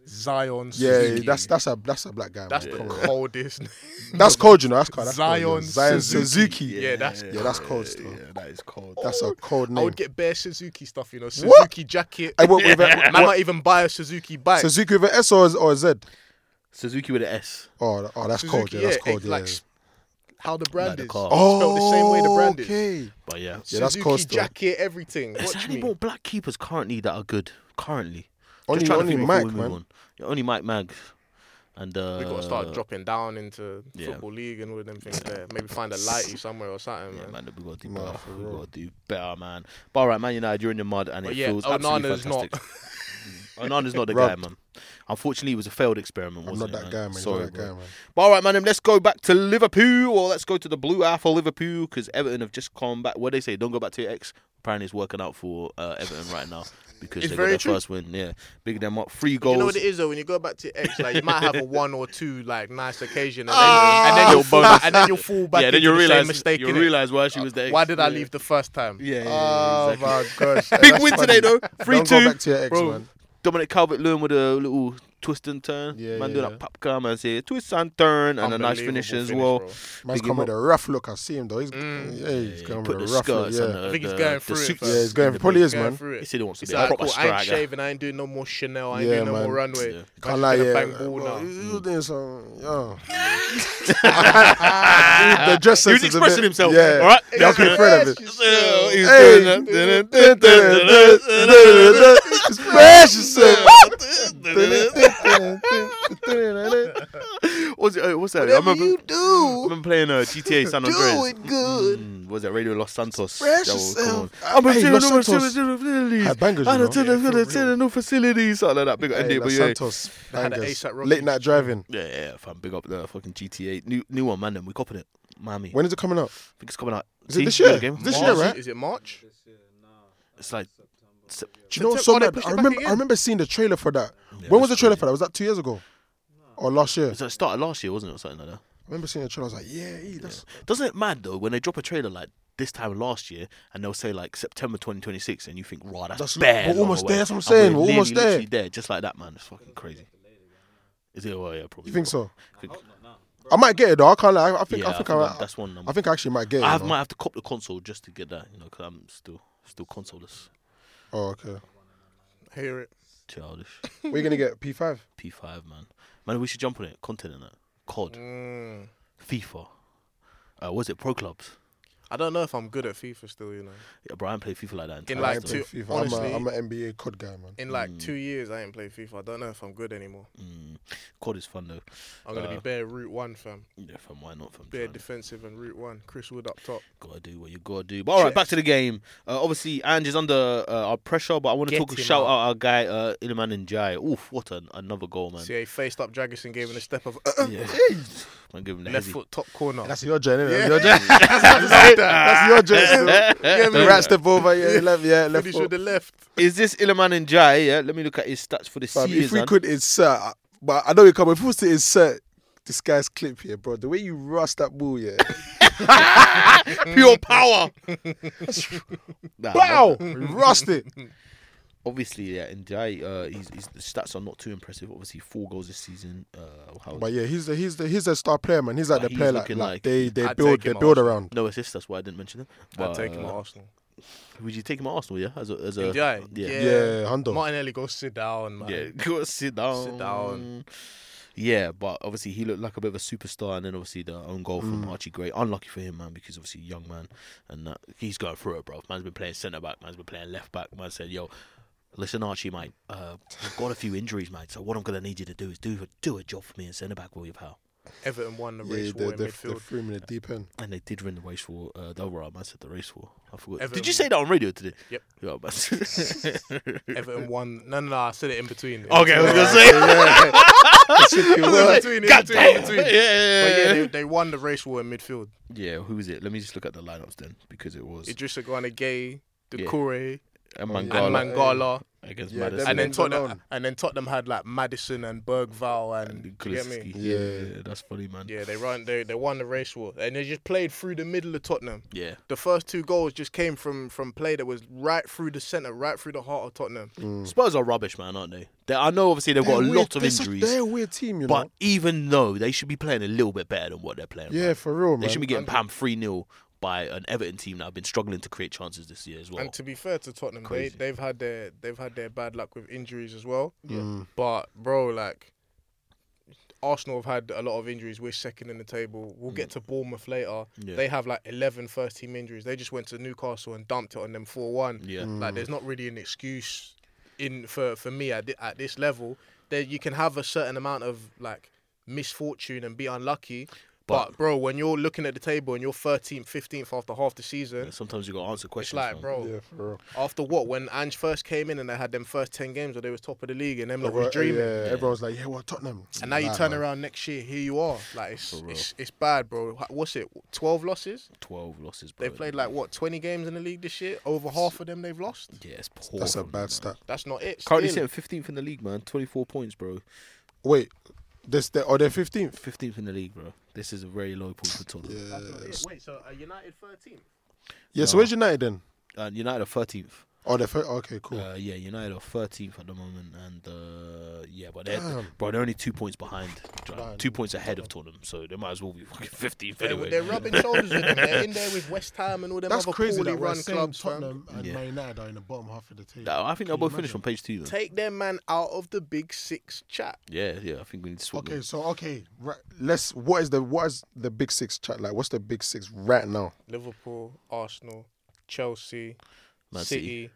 Zion Yeah, Suzuki. that's a black guy. That's man. the Come on. coldest. That's cold, you know. That's cold. That's Zion cold, yeah. Zion Suzuki. Suzuki. Yeah, that's that's cold still. Yeah, that is cold. That's a cold I name. would get bare Suzuki stuff, you know, Suzuki jacket. Hey, what, Man might even buy a Suzuki bike. Suzuki with an S or a Z? Suzuki with an S. Oh, that's Suzuki, cold. Yeah, that's cold. Yeah. Like how the brand Like the is. car. Spelled the same way the brand is. okay. But yeah. Yeah, that's Suzuki cold still. jacket, everything. Is there Watch any me. more black keepers currently that are good? Currently. Only, Just trying to only think before Mike, we move man. on. Yeah, only Mike Mag. And We got to start dropping down into yeah. football league and all them things there. Maybe find a lighty somewhere or something, yeah, man. man, we got to do Nah, better. for We real. got to do better, man. But all right, Man United, you're in the mud, and But it yeah, feels absolutely Onana's not. fantastic. Onana's not the guy, Rubbed. man. Unfortunately, it was a failed experiment, I'm wasn't not it, that guy, man. Sorry, Not that bro. guy, man. But all right, man, let's go back to Liverpool, or let's go to the Blue Hour for Liverpool, because Everton have just come back. What they say, don't go back to your ex. Apparently, it's working out for Everton right now because It's they got very their true. first win. Yeah, big them up, 3 goals. You know what it is though, when you go back to X, like you might have a 1 or 2 like nice occasion, and Ah! then you'll Your fall bonus. back, and then you'll fall back. yeah, then into you the same realize mistake. you innit? realize why she was there. Why did I leave the first time? Yeah, Oh exactly. my gosh. Big That's win funny. today though, Don't go 3-2. back to your ex, Bro, man. Dominic Calvert-Lewin with a little twist and turn. Yeah, Man yeah, doing yeah. that popcorn and say twist and turn and a nice Unbelievable finish as well. bro. Man's Big come him with a rough look. I see him though. He's He coming put with the a rough look. skirts Yeah. and I think he's going through it. suits. fam. Yeah, he's going. Probably is, Going man. through He it. said he wants to It's be a like, proper cool, I ain't striker. shaving, I ain't doing no more Chanel, I ain't Yeah, doing no man. more runway. Yeah. Can't Man's lie, gonna yeah. bang ball Well, now. you doing some, the dress He was sense is a expressing bit- himself. Yeah, All right. yeah, okay, afraid of it. He's Hey. doing that. Express yourself. What's it? What's that? Whatever I remember do, playing GTA San Andreas. do it good. Was it Radio Los Santos? Express That was- come yourself. on. Hey, I'm Los a Santos had bangers, you know. to new facilities, something like that. Big up Hey, ND, Los but yeah. Santos Had an bangers. A$AP Rocky. Late night driving. Yeah, fam, big up the fucking GTA. New one, man. Then we copping it. Miami. When is it coming out? I think it's coming out. Is it this you got year? a game? This March. year, right? Is it March? It's like Do you know what's so Oh, they mad? pushed I it back remember. again? I remember seeing the trailer for that. Yeah, When was the that's trailer crazy. for that? Was that 2 years ago? Or last year? It started last year, wasn't it, or something like that? I remember seeing the trailer. I was like, yeah, that's. Doesn't it mad though when they drop a trailer like this time last year and they'll say like September 2026 and you think, right, that's bare. We're long almost away. there, that's what I'm And saying, we're almost literally there. just like that, man. It's fucking crazy. Is it? Well, yeah, probably. You think so? Think- I might get it though. I can't lie. I think. yeah, I think. that's one number. I think I actually might get it. I you know? might have to cop the console just to get that, you know, because I'm still consoleless. Oh, okay. Hear it. Childish. Where you gonna get P5? P5, man, we should jump on it. Content in it. COD, FIFA. Was it Pro Clubs? I don't know if I'm good at FIFA still, you know. Yeah, bro, I haven't played FIFA like that. In time like still. two- FIFA. honestly- I'm an NBA COD guy, man. In like 2 years, I ain't played FIFA. I don't know if I'm good anymore. COD is fun though. I'm gonna be bare route 1, fam. Yeah, fam, why not, fam? Bare Tryna- defensive and route 1. Chris Wood up top. Gotta do what you gotta do. But all right, back to the game. Obviously, Ange is under our pressure, but I want to Get him shout out. out our guy, Iliman Ndiaye. Oof, what another goal, man. See, he faced up Dragusin, gave him a step of Yeah. Man, give him the left hezzy. foot top corner. That's your joint, isn't it? Yeah. Your joint. That's your joint. Yeah, The right step over, yeah, left, left Finish foot. with the left. Is this Iliman Ndiaye? Yeah, let me look at his stats for the Fam, season. if we could insert, but I know you come. If we was to insert this guy's clip here, bro, the way you rust that ball, yeah, Pure power. Nah, wow, man. rust it. Obviously, yeah, Ndiaye, his stats are not too impressive. Obviously, 4 goals this season. But yeah, he's the star player, man. He's like But the player he's like looking like- they I'd build take him at build Arsenal. around. No assists. That's why I didn't mention him. I'd But, take him at Arsenal. Would you take him at Arsenal? Yeah, as a Ndiaye? yeah. Yeah, Hondo. Martinelli, go sit down, man. Yeah, go sit down. Sit down. Yeah, but obviously he looked like a bit of a superstar, and then obviously the own goal from Archie Gray. Unlucky for him, man, because obviously young man, and he's going through it, bro. Man's been playing centre back, man's been playing left back. Man said, "Yo, listen, Archie, mate, I've got a few injuries, mate. So what I'm gonna need you to do is do a job for me in centre back, will you, pal?" Everton won the Yeah, race war in the midfield. 3 minute deep end. And they did win the race war. The overall man said the race war. I forgot. Everton- Did you say that on radio today? Yep. Yeah, man. Everton won. No, I said it in between. Okay, I was gonna say. In between. Yeah, But yeah, they won the race war in midfield. yeah. Who is it? Let me just look at the lineups then, because it was Idrissa Gana Gay, Yeah. Doucouré, And and Mangala Mangala. against Yeah, Madison. And then names Tottenham, alone. had like Madison and Bergvall and you get me? Kulusevski. Yeah. That's funny, man. Yeah, they won the race war, and they just played through the middle of Tottenham. Yeah. The first 2 goals just came from play that was right through the centre, right through the heart of Tottenham. Spurs are rubbish, man, aren't they? I know, obviously, they've got a lot of injuries. They're a weird team, you But know. even though they should be playing a little bit better than what they're playing, Yeah, man. for real, They man. should be getting pammed 3-0 by an Everton team that have been struggling to create chances this year as well. And to be fair to Tottenham, Crazy. they've had their bad luck with injuries as well. Yeah. But bro, like Arsenal have had a lot of injuries. We're second in the table. We'll get to Bournemouth later. Yeah. They have like 11 first team injuries. They just went to Newcastle and dumped it on them 4-1. Yeah. Like there's not really an excuse for me at this level. There you can have a certain amount of like misfortune and be unlucky. But bro, when you're looking at the table and you're 13th, 15th after half the season, Sometimes you got to answer it's questions. like, man. bro, Yeah, for real. after what? When Ange first came in and they had them first 10 games where they was top of the league and them lot was dreaming. Yeah, everyone's like, yeah, well, Tottenham. And now you Nah, turn man. around next year, here you are. Like For real. it's bad, bro. What's it? 12 losses? 12 losses, bro. They've played like what 20 games in the league this year. Over half of them they've lost. Yeah, it's poor. That's a from them, bad man. stat. That's not it. Currently Still. sitting 15th in the league, man. 24 points, bro. Wait, they're 15th? 15th in the league, bro. This is a very low point for Tottenham. That's not it. Wait, so are United 13th? Yeah, so where's United then? United are 13th. Oh, they're okay, cool. Yeah, United are 13th at the moment, and but they're Damn. they're only 2 points behind, Behind. 2 points ahead of Tottenham, so they might as well be fucking 15th They're, anyway. they're rubbing shoulders with them. They're in there with West Ham and all them That's other crazy poorly that we're run saying clubs. fam. Tottenham and Yeah. Man United are in the bottom half of the table. I think they'll Can you both finish on imagine? page 2. Though. Take them man out of the big 6 chat. Yeah, I think we need to swap Okay, them. so right, what is the big 6 chat like? What's the big 6 right now? Liverpool, Arsenal, Chelsea, Man City,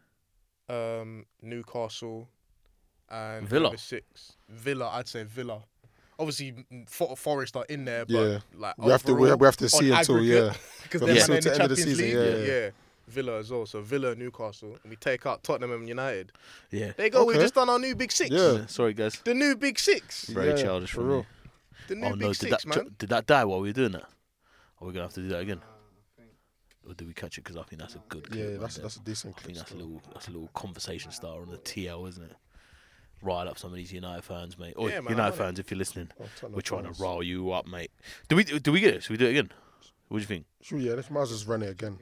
Newcastle, and Villa. number 6. Villa, I'd say Villa. Obviously, Forest are in there, but Yeah. like We have to see until because We they're have to in see the till the end of the Champions season, League. yeah. Villa as well. So Villa, and Newcastle, and we take out Tottenham and United. Yeah. There you go. We Okay. just done our new big 6. Yeah. Sorry, guys. The new big 6. Very Yeah, childish for from real. me. The new Oh big no, 6, man. did that die while we were doing that? Are we gonna have to do that again? Or do we catch it? Because I think that's a good. clip Yeah, right that's there. a decent I clip. think that's a still. little conversation starter on the TL, isn't it? Rile up some of these United fans, mate. Or Yeah, man, I United want fans, if you're listening, Oh, Tottenham we're trying to fans. rile you up, mate. Do we get it? Should we do it again? What do you think? Sure, yeah, let's might as well just run it again.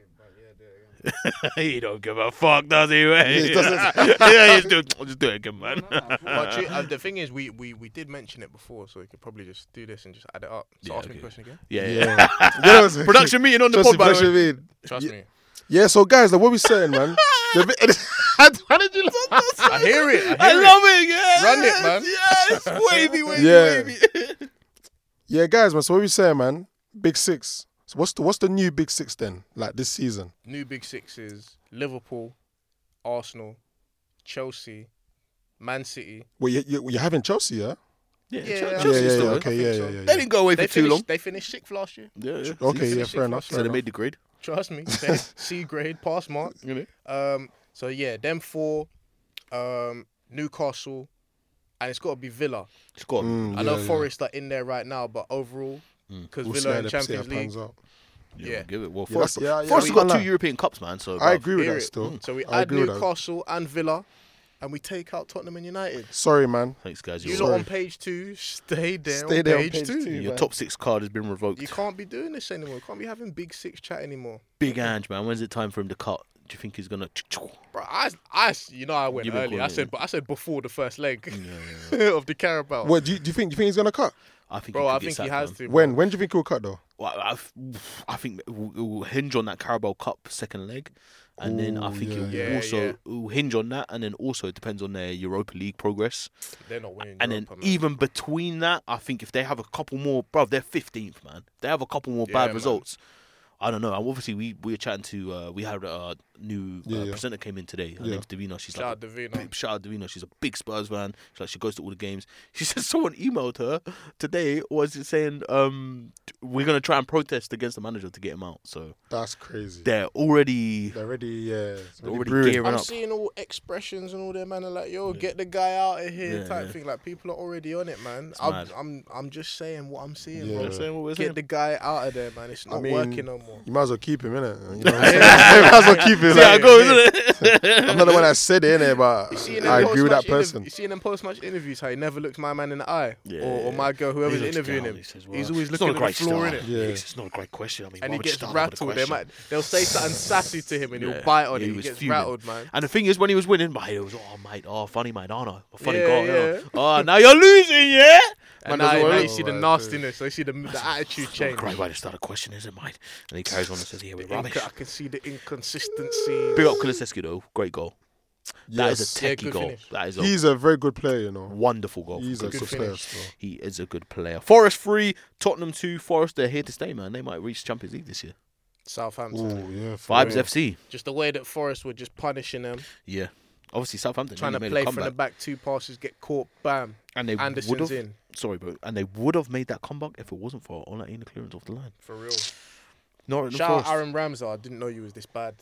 He don't give a fuck, does he? Mate? he doesn't. Yeah, just do it again, man. But the thing is, we did mention it before, so we could probably just do this and just add it up. So Yeah, ask me okay. a question again. Yeah. Yeah. You know what I'm saying? Production meeting on the Trust pod, me, by the production way. meeting. Trust me. Yeah, so guys, like, what we saying, man? How did you I hear it. I love it. Yeah. Run it, man. Yes, wavy, Yeah. wavy. Yeah, guys, man. So what we saying, man? Big 6. So what's the new big 6 then? Like this season? New big 6 is Liverpool, Arsenal, Chelsea, Man City. Well, you're having Chelsea, yeah? Yeah, Yeah, Chelsea's yeah, still yeah, in. Okay, I think yeah, so. yeah, yeah. They didn't go away for too long. They finished 6th last year. Yeah. Okay, yeah, Finished fair enough. sixth So Fair they enough. made the grade. Trust me. C grade, pass mark. You know? So yeah, them 4, Newcastle, and it's got to be Villa. It's got. I know Yeah, Forest are in there right now, but overall, because We'll see Villa how in the Champions player League, pans out. yeah. Give it. Well, Yeah, Forest, that's- yeah, Forest we has got can't 2 lie. European cups, man. So I agree with Hear that it. still. So we I add agree with that. Newcastle and Villa, and we take out Tottenham and United. Sorry, man. Thanks, guys. You You're, lot Sorry. on page 2, stay there, Stay on, there on page page 2. two. your man. top 6 card has been revoked. You can't be doing this anymore. You can't be having big 6 chat anymore. Big Ange, man. When's it time for him to cut? Do you think he's gonna? Bro, I went You've been early. calling I said before the first leg of the Carabao. What do you think? He's gonna cut? I think. Bro, he I could get think he sacked, has man. to. bro. When do you think he'll cut though? Well, I think it will hinge on that Carabao Cup second leg, and then I Ooh, think yeah, it will yeah. also Yeah, it will hinge on that, and then also it depends on their Europa League progress. They're not winning. And Europa, then man. even between that, I think if they have a couple more, bro, they're 15th, man. If they have a couple more Yeah, bad man. results. I don't know. And obviously, we were chatting to. We had a new Yeah. presenter came in today. Her Yeah. name's Davina. She's Shout like out Davina. Shout out Davina. She's a big Spurs fan. She goes to all the games. She said someone emailed her today. Was it saying we're gonna try and protest against the manager to get him out? So That's crazy. they're already They're already, yeah. It's already brewing. gearing I'm up. seeing all expressions and all them man are like, yo, get the guy out of here Yeah, type yeah. thing. Like people are already on it, man. mad. I'm just saying what I'm seeing, Yeah. bro. We're saying what we're Get saying. the guy out of there, man. It's not mean, working no more. more. You might as well keep him, innit? You know what I'm saying? You might as well keep him. See how it Like, goes, isn't it? I'm not the one that said it, innit? But You see in I them agree with that post-match person. You see in them post-match interviews how he never looks my man in the eye, Yeah. or my girl, whoever's He looks interviewing down, him. he says, well, He's always it's looking not a at the great floor, start. innit? Yeah. It's not a great question. I mean, And why he would you gets start off with a rattled. question? They'll say something sassy to him, and Yeah. he'll bite on Yeah, it. he He was gets fuming. rattled, man. And the thing is, when he was winning, mate, it was, oh, mate, oh, funny, mate, oh, no, funny Yeah, goal, yeah. yeah. Oh, now you're losing, yeah? And Man doesn't now worry. you see the Oh, nastiness. So you see the attitude It's not a change. great way to start a question, is it, mate? And he carries on and says, yeah, we're rubbish. I can see the inconsistency. Big up Kulusevski, though. Great goal. That is a Yes. Yeah, techie good goal. finish. That is a He's a very good player, you know. wonderful goal. He's from a good good Kulusevski. player finish. still. He is a good player. Forest 3, Tottenham 2. Forest, they're here to stay, man. They might reach Champions League this year. Southampton. Oh, yeah. for Vibes real. FC. Just the way that Forest were just punishing them, Yeah. Obviously, Southampton trying to nearly play made a from the comeback. back, 2 passes, get caught, bam. And they would Anderson's have, in. sorry, bro, and they would have made that comeback if it wasn't for Ola clearance off the line. For real. Not Shout out Aaron Ramsey. I didn't know you was this bad.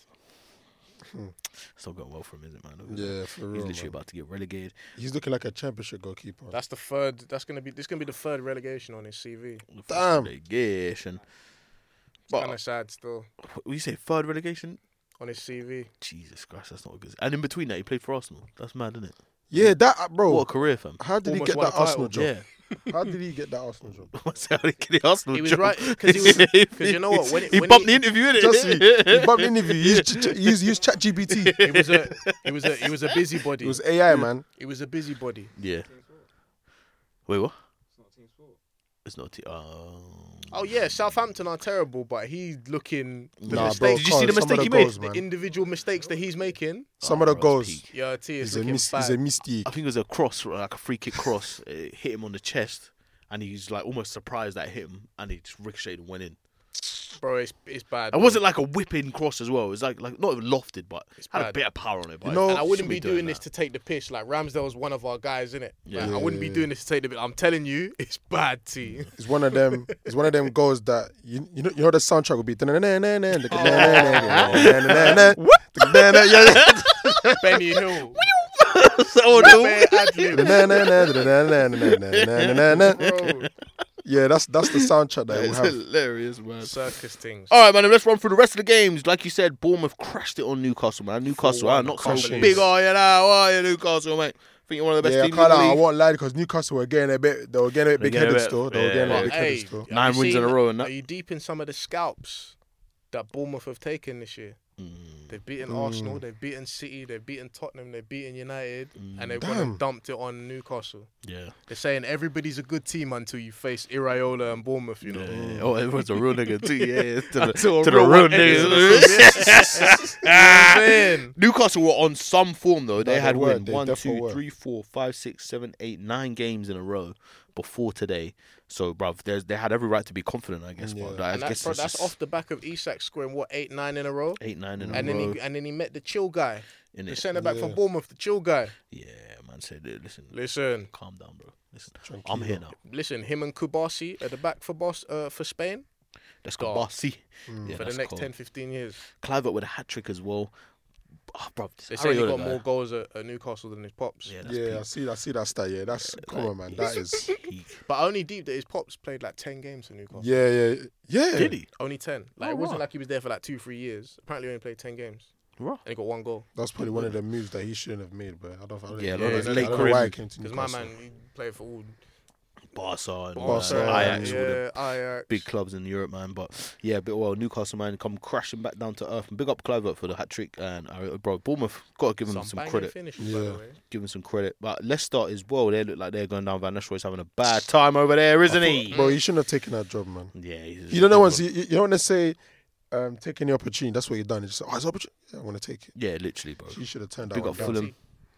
It's not going well for him, is it, man? Yeah, for He's real. literally man. about to get relegated. He's looking like a championship goalkeeper. That's the third. This gonna be the third relegation on his CV. The first Damn. relegation. It's But kind of sad still what you say, third relegation? on his CV. Jesus Christ, that's not good. And in between that, he played for Arsenal. That's mad, isn't it? Yeah, that bro. What a career, fam. How did he Almost get won that a title. Arsenal job? Yeah. How did he get that Arsenal job? What's that? He get the Arsenal He was job. right because he was. Because you know what? When he when bumped the interview, innit? Just he bumped the interview. He used ChatGPT. he was a busybody. It was AI, man. He was a busybody. Yeah. Wait, what? It's not team. Oh yeah, Southampton are terrible, but he's looking the Nah, bro. mistakes. Did you see the some of mistake he made? goals, The man. individual mistakes that he's making. Some of the bro, it's goals. peak. Yeah, T is He's a looking he's bad. a mistake. I think it was a cross, like a free kick cross. It hit him on the chest, and he's like almost surprised that it hit him, and he just ricocheted and went in. Bro, it's bad. It wasn't like a whipping cross as well. It was like not even lofted, but had a bad. bit of power on it. But You know- And I wouldn't be doing doing this to take the piss. Like Ramsdale's one of our guys, innit? Yeah. Like, I wouldn't be doing this to take the piss. I'm telling you, it's bad, T. It's one of them. It's one of them goals that you know the soundtrack would be. Benny Hill. So Bare ad-lib. Bro, Yeah, that's the soundtrack that it will it's have. hilarious, man. circus things. All right, man. Let's run through the rest of the games. Like you said, Bournemouth crashed it on Newcastle, man. Newcastle, 4-1, not so can't believe big. it. Oh, you know, oh, you Newcastle, mate. Think you're one of the best Yeah, I teams can't in the lie, I league. won't lie because Newcastle were getting a bit. They were getting a bit They're getting a big-headed bit- still. They were yeah. getting a But, bit Hey, big-headed still. have 9 you wins in a seen- row and that. Are you deep in some of the scalps that Bournemouth have taken this year? They've beaten Arsenal, they've beaten City, they've beaten Tottenham, they've beaten United, and they've gone Damn. and dumped it on Newcastle. Yeah. They're saying everybody's a good team until you face Iraola and Bournemouth, you know. Yeah. Oh, everyone's a real nigga too. Yeah, to the, Until a to the real real one niggas. You know what I'm saying? Newcastle were on some form though. They they had were. win They 1, definitely 2, were. 3, 4, 5, 6, 7, 8, 9 games in a row before today. So, bruv, they had every right to be confident, I guess. Yeah. But I And guess that's it's off the back of Isak scoring 8-9 in a row, 8, 9 in a and row. then he met the chill guy, in the it. centre back Yeah. from Bournemouth, the chill guy. Yeah, man said, listen, Listen, calm down, bro. Listen, I'm here now. him and Kubasi at the back for Spain Let's go, Dog. Bossy. Yeah, for the that's next cold. 10-15 years. Clivert with a hat trick as well. Oh, bruv, They say he Areola got guy. more goals at Newcastle than his pops. Yeah, that's Yeah, peak. I see that stat. Yeah, that's come on, man. That is. Peak. But only deep that his pops played like 10 games for Newcastle. Yeah. Did he? Only 10. Like Oh, it wasn't right. like he was there for like 2-3 years. Apparently he only played 10 games. Right. And he got 1 goal. That's probably one of the moves that he shouldn't have made, but I don't know. Yeah, I a lot of don't those know late why career he came to Because my Newcastle. man, he played for all Barca and Barca, Ajax, all the yeah, Ajax. big clubs in Europe, man. But yeah, Newcastle, man, come crashing back down to earth. And big up Clivert for the hat trick. And bro, Bournemouth got to give him some banging credit. finishes, by Yeah. the way. Give him some credit. But Leicester as well. They look like they're going down. Van Nistelrooy's having a bad time over there, isn't he? Bro, he shouldn't have taken that job, man. Yeah, he's You don't know once you don't want to say taking the opportunity. That's what you've done. You just say, it's opportunity. Yeah, I want to take it. Yeah, literally, bro. You should have turned that Big one up down. Fulham.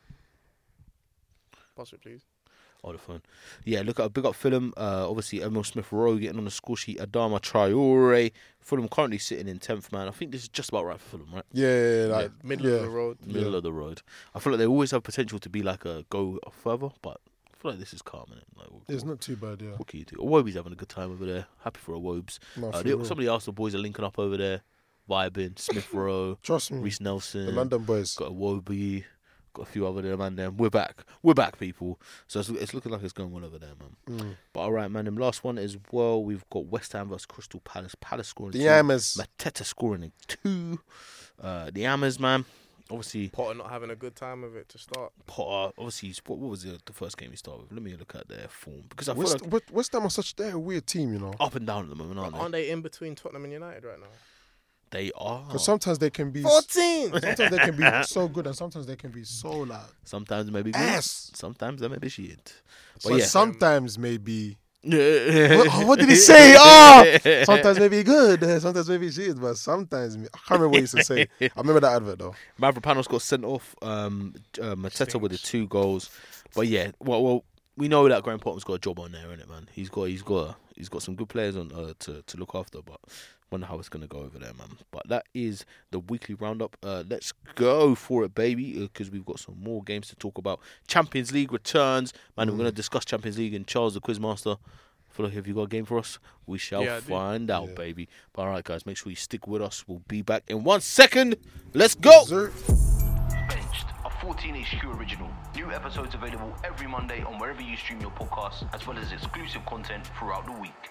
Pass it, please. Oh, the phone. Yeah, look at big up Fulham. Obviously, Emil Smith-Rowe getting on the score sheet. Adama Traore. Fulham currently sitting in 10th, man. I think this is just about right for Fulham, right? Yeah, like Middle of the road. Middle of the road. I feel like they always have potential to be like a go further, but I feel like this is calm, innit? Like, it's not too bad. Yeah, what can you do? Wobie's having a good time over there. Happy for a Wobes. No, for real. Some of the Arsenal boys are linking up over there, vibing. Smith-Rowe, Trust me. Reece Nelson. The London boys. Got a Wobie. Got a few other there, man. We're back, people. So it's looking like it's going well over there, man. But all right, man. Last one as well. We've got West Ham versus Crystal Palace. Palace scoring The 2. Hammers. Mateta scoring in 2. The Hammers, man. Obviously, Potter not having a good time of it to start. Potter. Obviously, what was the first game he started with? Let me look at their form because I feel like West Ham are they're a weird team, you know. up and down at the moment, aren't they? Aren't they in between Tottenham and United right now? They are. Because sometimes they can be 14. sometimes they can be so good and sometimes they can be so like Sometimes maybe good. ass. Sometimes they may be shit. But sometimes maybe what what did he say? Oh, sometimes maybe good, sometimes maybe shit, but sometimes I can't remember what he used to say. I remember that advert though. Mavropanos got sent off. Mateta with the 2 goals. But yeah, well, we know that Graham Potter's got a job on there, innit, man? He's got some good players on to look after, but wonder how it's gonna go over there, man. But that is the weekly roundup. Let's go for it, baby, because we've got some more games to talk about. Champions League returns, man. We're gonna discuss Champions League and Charles the Quizmaster. Feel like, have you got a game for us? We shall find out, baby. But all right, guys, make sure you stick with us. We'll be back in 1 second. Let's go. Benched, a 14HQ original. New episodes available every Monday on wherever you stream your podcasts, as well as exclusive content throughout the week.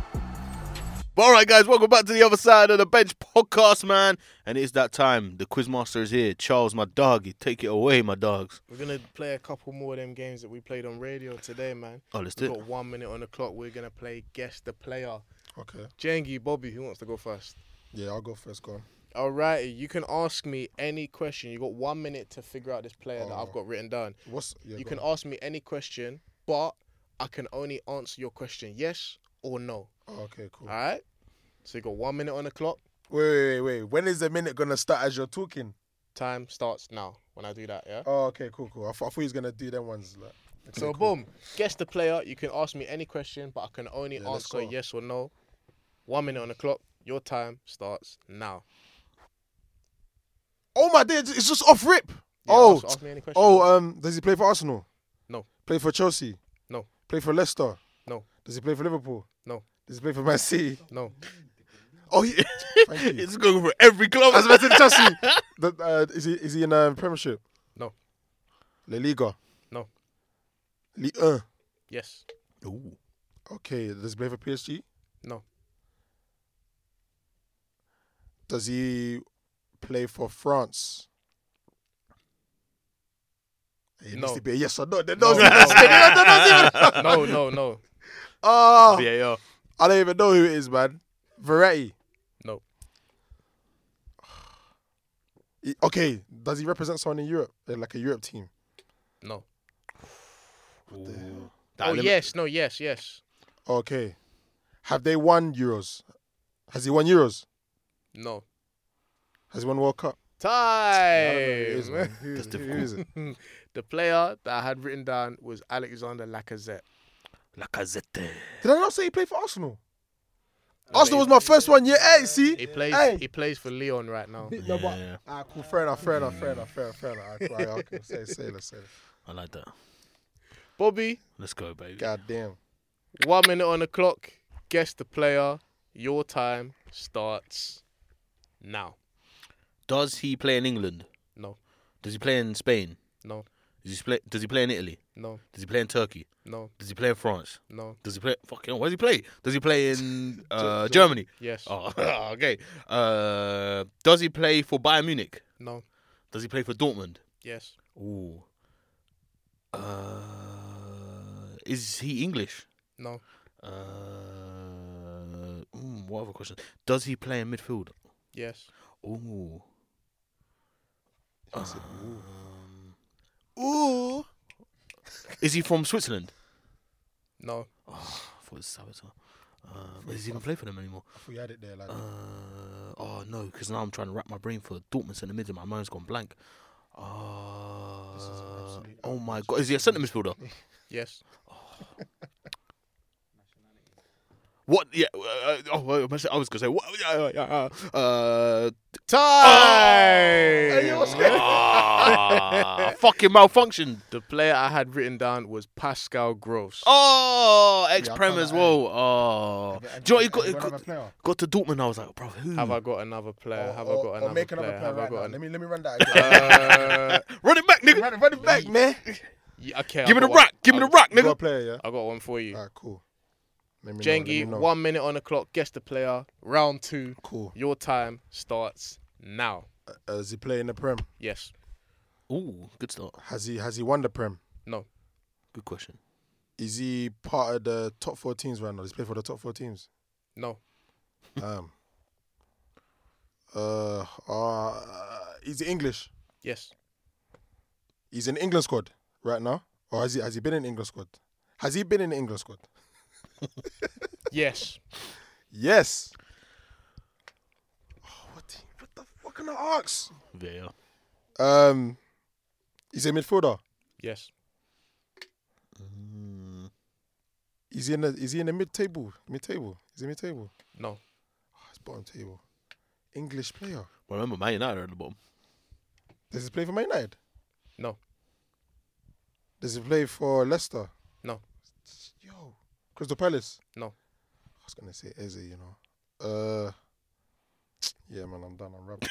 But all right, guys, welcome back to the other side of the bench podcast, man. And it's that time. The Quizmaster is here. Charles, my dog, you take it away, my dogs. We're going to play a couple more of them games that we played on radio today, man. Oh, let's do We've it. got 1 minute on the clock. We're going to play Guess the Player. Okay. Jengi, Bobby, who wants to go first? Yeah, I'll go first. Go on. All right, you can ask me any question. You got 1 minute to figure out this player that I've got written down. You can ask me any question, but I can only answer your question yes or no. Oh, okay, cool. All right? So you got 1 minute on the clock. Wait. When is the minute gonna start as you're talking? Time starts now when I do that, yeah? Oh, okay, cool. I thought he was gonna do them ones. Like, okay, So, cool. boom. Guess the player. You can ask me any question, but I can only let's answer go. yes or no. 1 minute on the clock. Your time starts now. Oh my days, it's just off rip. Yeah, ask me any question. Does he play for Arsenal? No. Play for Chelsea? No. Play for Leicester? No. Does he play for Liverpool? No. Does he play for Man City? No. Oh, thank you. It's going for every club. I was about to say Chelsea. Is he in Premiership? No. La Liga? No. Ligue 1? Yes. Ooh. Okay. Does he play for PSG? No. Does he play for France? It No. needs to be a yes or no. No. Oh, VAR. I don't even know who it is, man. Verratti. No. Okay, does he represent someone in Europe? Like a Europe team? No. Ooh. Oh, yes. No, yes. Okay. Have they won Euros? Has he won Euros? No. Has he won World Cup? Time. I don't know who it is, man. Who is it? The player that I had written down was Alexander Lacazette. Lacazette. Did I not say he played for Arsenal? Arsenal was my first one. Yeah, hey, see? He plays. Hey. He plays for Leon right now. No, but cool. Fair enough. Okay, say it. I like that. Bobby, Let's go, baby. God damn. 1 minute on the clock. Guess the player. Your time starts now. Does he play in England? No. Does he play in Spain? No. Does he play in Italy? No. Does he play in Turkey? No. Does he play in France? No. Does he play? Fucking hell, where does he play? Does he play in Germany? Yes. Oh, okay. Does he play for Bayern Munich? No. Does he play for Dortmund? Yes. Ooh. Is he English? No. What other question? Does he play in midfield? Yes. Ooh. Ooh. Is he from Switzerland? No. Oh, I thought it was Salvatore. Does he even play for them anymore? I thought you had it there. Like, Oh no, because now I'm trying to wrap my brain for Dortmund centre mid and my mind's gone blank. Oh my god, is he a centre midfielder? Yes. What? Yeah. I was gonna say what? Time. Fucking malfunction. The player I had written down was Pascal Gross. Oh, ex-Prem Yeah, I as can't- well. Oh, do you know what? He got to Dortmund. I was like, bro, who? Have I got another player? Have I got another make player? another player Have I right got now. an- Let me run that again. Run it back, nigga. Run it back, man. Yeah, okay, Give me I the got rack. one. Give me the rack, You got a nigga. player, yeah? I got one for you. Alright, cool. Let me Jengi, know. 1 minute on the clock. Guess the player. Round 2. Cool. Your time starts now. Is he playing the Prem? Yes. Ooh, good start. Has he won the Prem? No. Good question. Is he part of the top 4 teams right now? Does he play for the top 4 teams? No. Is he English? Yes. He's in England squad right now, or has he been in England squad? Has he been in the England squad? Yes. Yes. Oh, what the fuck can I ask? Yeah. He's a midfielder. Yes. Is he in the mid table? Is he mid table? No. Oh, it's bottom table. English player. Well, remember, Man United are at the bottom. Does he play for Man United? No. Does he play for Leicester? No. Yo, Crystal Palace. No. I was gonna say Eze, you know. Yeah, man, I'm done. I'm wrapped.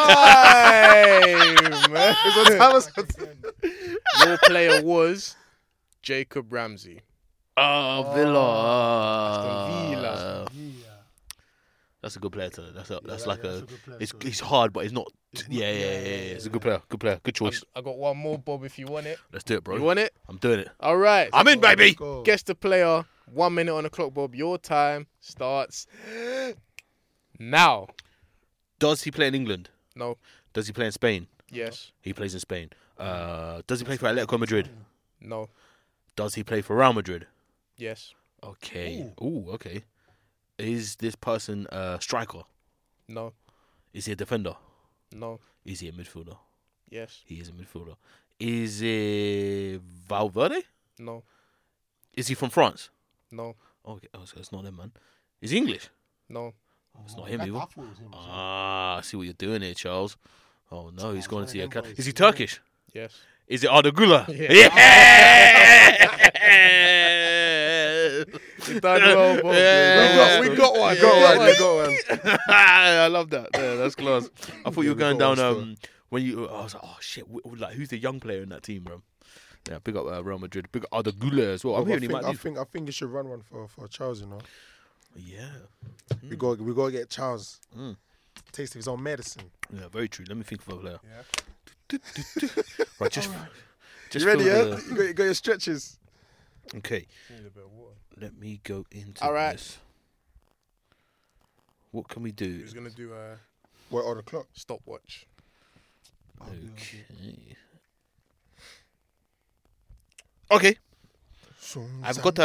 Time! Your player was Jacob Ramsey. Oh, Villa. Villa. That's a good player. That's like a. It's hard, but it's not. Yeah. It's a good player. Good player. Good choice. I got one more, Bob, if you want it. Let's do it, bro. You want it? I'm doing it. All right. I'm in, baby. Guess the player. 1 minute on the clock, Bob. Your time starts now. Does he play in England? No. Does he play in Spain? Yes. He plays in Spain. Does he play for Atletico Madrid? No. Does he play for Real Madrid? Yes. Okay. Ooh, okay. Is this person a striker? No. Is he a defender? No. Is he a midfielder? Yes. He is a midfielder. Is it Valverde? No. Is he from France? No. Okay, so it's not him, man. Is he English? No. It's not him, either. I see what you're doing here, Charles. Oh no, he's going to the account. Is he Turkish? Yes. Is it Arda Güler? Yeah. Yeah! You done well, Bob. Yeah. We got one. We got one. I love that. Yeah, that's class. I thought you were we going got down one when you. I was like, oh shit, like who's the young player in that team, bro? Yeah, big up Real Madrid. Big up Arda Güler as well. I'm hearing he might leave. I think you should run one for Charles. You know, Yeah, we got to get Charles. Taste of his own medicine. yeah, very true. Let me think of a player. Yeah. Right, just You ready? feel Yeah, the- you got your stretches. Okay, Need a bit of water. let me go into All right. this. What can we do? Who's gonna do a What on the clock? stopwatch? Okay. I've got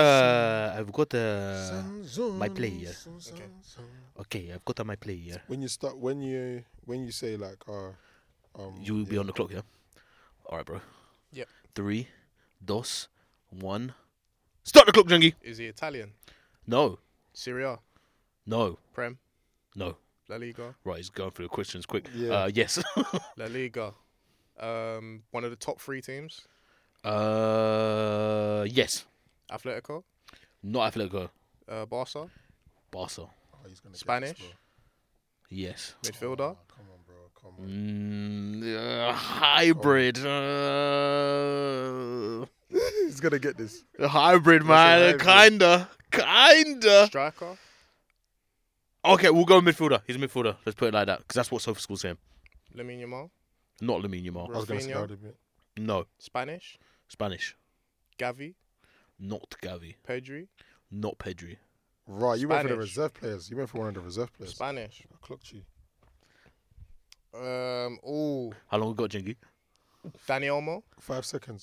my player. Okay, I've got my player. When you start, when you say like, You will be on the clock, yeah? All right, bro. Yep. 3, 2, 1. Start the clock, Jungie. Is he Italian? No, Serie A? no, Prem? no. La Liga? Right, he's going through the questions quick. Yeah. Yes. La Liga. One of the top 3 teams? Yes. Atletico? Not Atletico. Barca? Barca. Oh, he's gonna get Spanish? this, bro. Yes. Midfielder? Come on, bro. Come on. Hybrid. He's gonna get this. Hybrid, man. hybrid. Kinda. Striker? Okay, we'll go midfielder. He's a midfielder. Let's put it like that, because that's what Sofa School's saying. Lamine Yamal? Not Lamine Yamal. I was gonna say Rafinha? that a bit. No. Spanish? Spanish. Gavi? Not Gavi. Pedri? Not Pedri. Right, you went for the Spanish. reserve players. You went for one of the reserve players. Spanish? I clocked you. How long we got, Jingy? Danny Olmo? 5 seconds.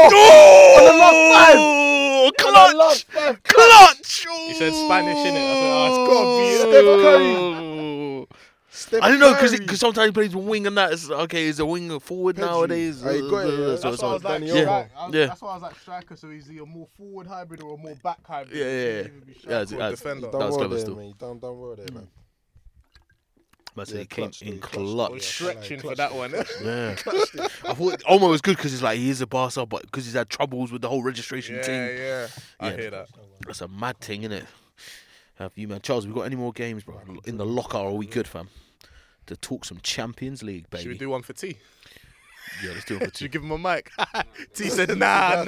Oh! Clutch! Clutch! He said Spanish, innit? I thought, Oh, it's got to be Curry. Steph I don't know Curry. because sometimes he plays wing and that. It's, okay, is a wing forward Pedri. nowadays? I got it, yeah. That's why I was like, Danny Yeah. Olmo. Yeah. That's why I was like striker. So he's a more forward hybrid or a more back hybrid. Yeah, He yeah, can't even be striker yeah. or Yeah, defender. He's That done was well clever there, still. man. He's done well there, man. But Yeah, he came clutch, in though, clutch, I was clutch. stretching for Clutch. that one. Yeah. I thought Olmo was good because it's like he is a Barca, but because he's had troubles with the whole registration yeah, thing. yeah. I Yeah. hear that. That's a mad thing, innit? Have you, man? Charles, we got any more games, bro? In the locker, are we good, fam? To talk some Champions League, baby. Should we do one for T? Yeah, let's do it for Should two. you give him a mic? T said, nah.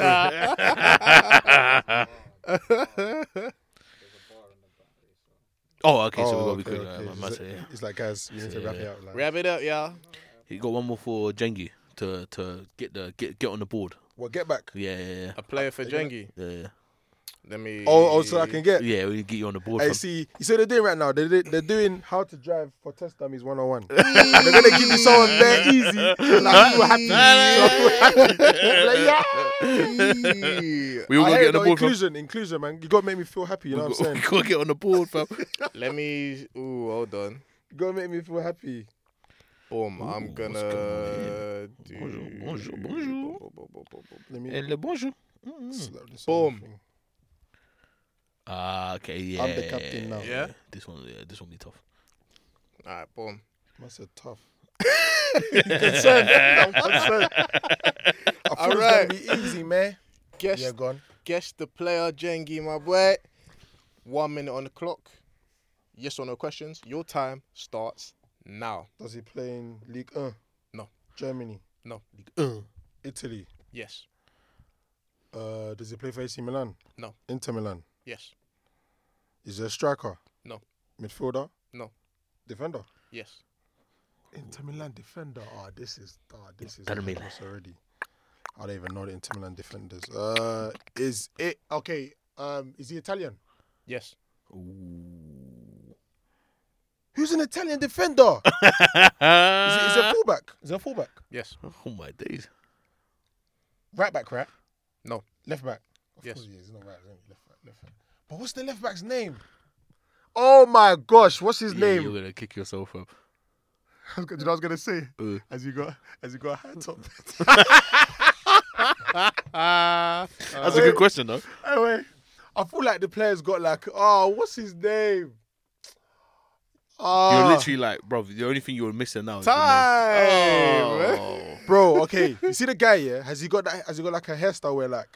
Oh, okay, so we got to be okay, quick. okay. Man, say, yeah. It's like, guys, we need to wrap it up. Like, Wrap it up, y'all. He got one more for Jengi to get on the board. what, get back? Yeah. A player for Jengi. Yeah. Let me. Oh, so I can get. Yeah, we get you on the board. Hey, fam. see, you see what they're doing right now? They're doing how to drive for test dummies 101. They're gonna give you someone very easy. Like, you were happy. Like, yeah. We all I got to hear get on the it, though, board, fam. inclusion, man. You gotta make me feel happy. You know what I'm We saying? got to get on the board, fam. Let me. Ooh, hold on. You gotta make me feel happy. Boom. I'm Ooh, gonna what's going on do. Bonjour. Let me Le bonjour. slap this Boom. on the thing. Ah, okay, yeah. I'm the captain now. Yeah? This one be tough. Alright, boom. Must have tough. concerned. I'm concerned. I thought Alright. it's gonna be easy, man. Guess Yeah, gone. guess the player, Jengi, my boy. 1 minute on the clock. Yes or no questions. Your time starts now. Does he play in League 1? No. Germany? Uh, Italy? Yes. Does he play for AC Milan? No. Inter Milan? Yes. Is he a striker? No. Midfielder? No. Defender? Yes. Inter Milan defender. This is Inter Milan. close already. I don't even know the Inter Milan defenders. Is it okay? Is he Italian? Yes. Who's an Italian defender? Is it a fullback? Is it a fullback? Yes. Oh my days. Right back, right? No. Left back. Of Yes. course he is. He's not right. He's left back. Left back. But what's the left back's name? Oh my gosh! What's his Yeah, name? you're gonna kick yourself up. You know what I was gonna say? Uh. Has he got a hat top? That's a good question, though. Anyway, I feel like the player's got like, what's his name? You're literally like, bro. The only thing you're missing now is the name. Time. Oh. Bro, okay. You see the guy, yeah? Has he got like a hairstyle where like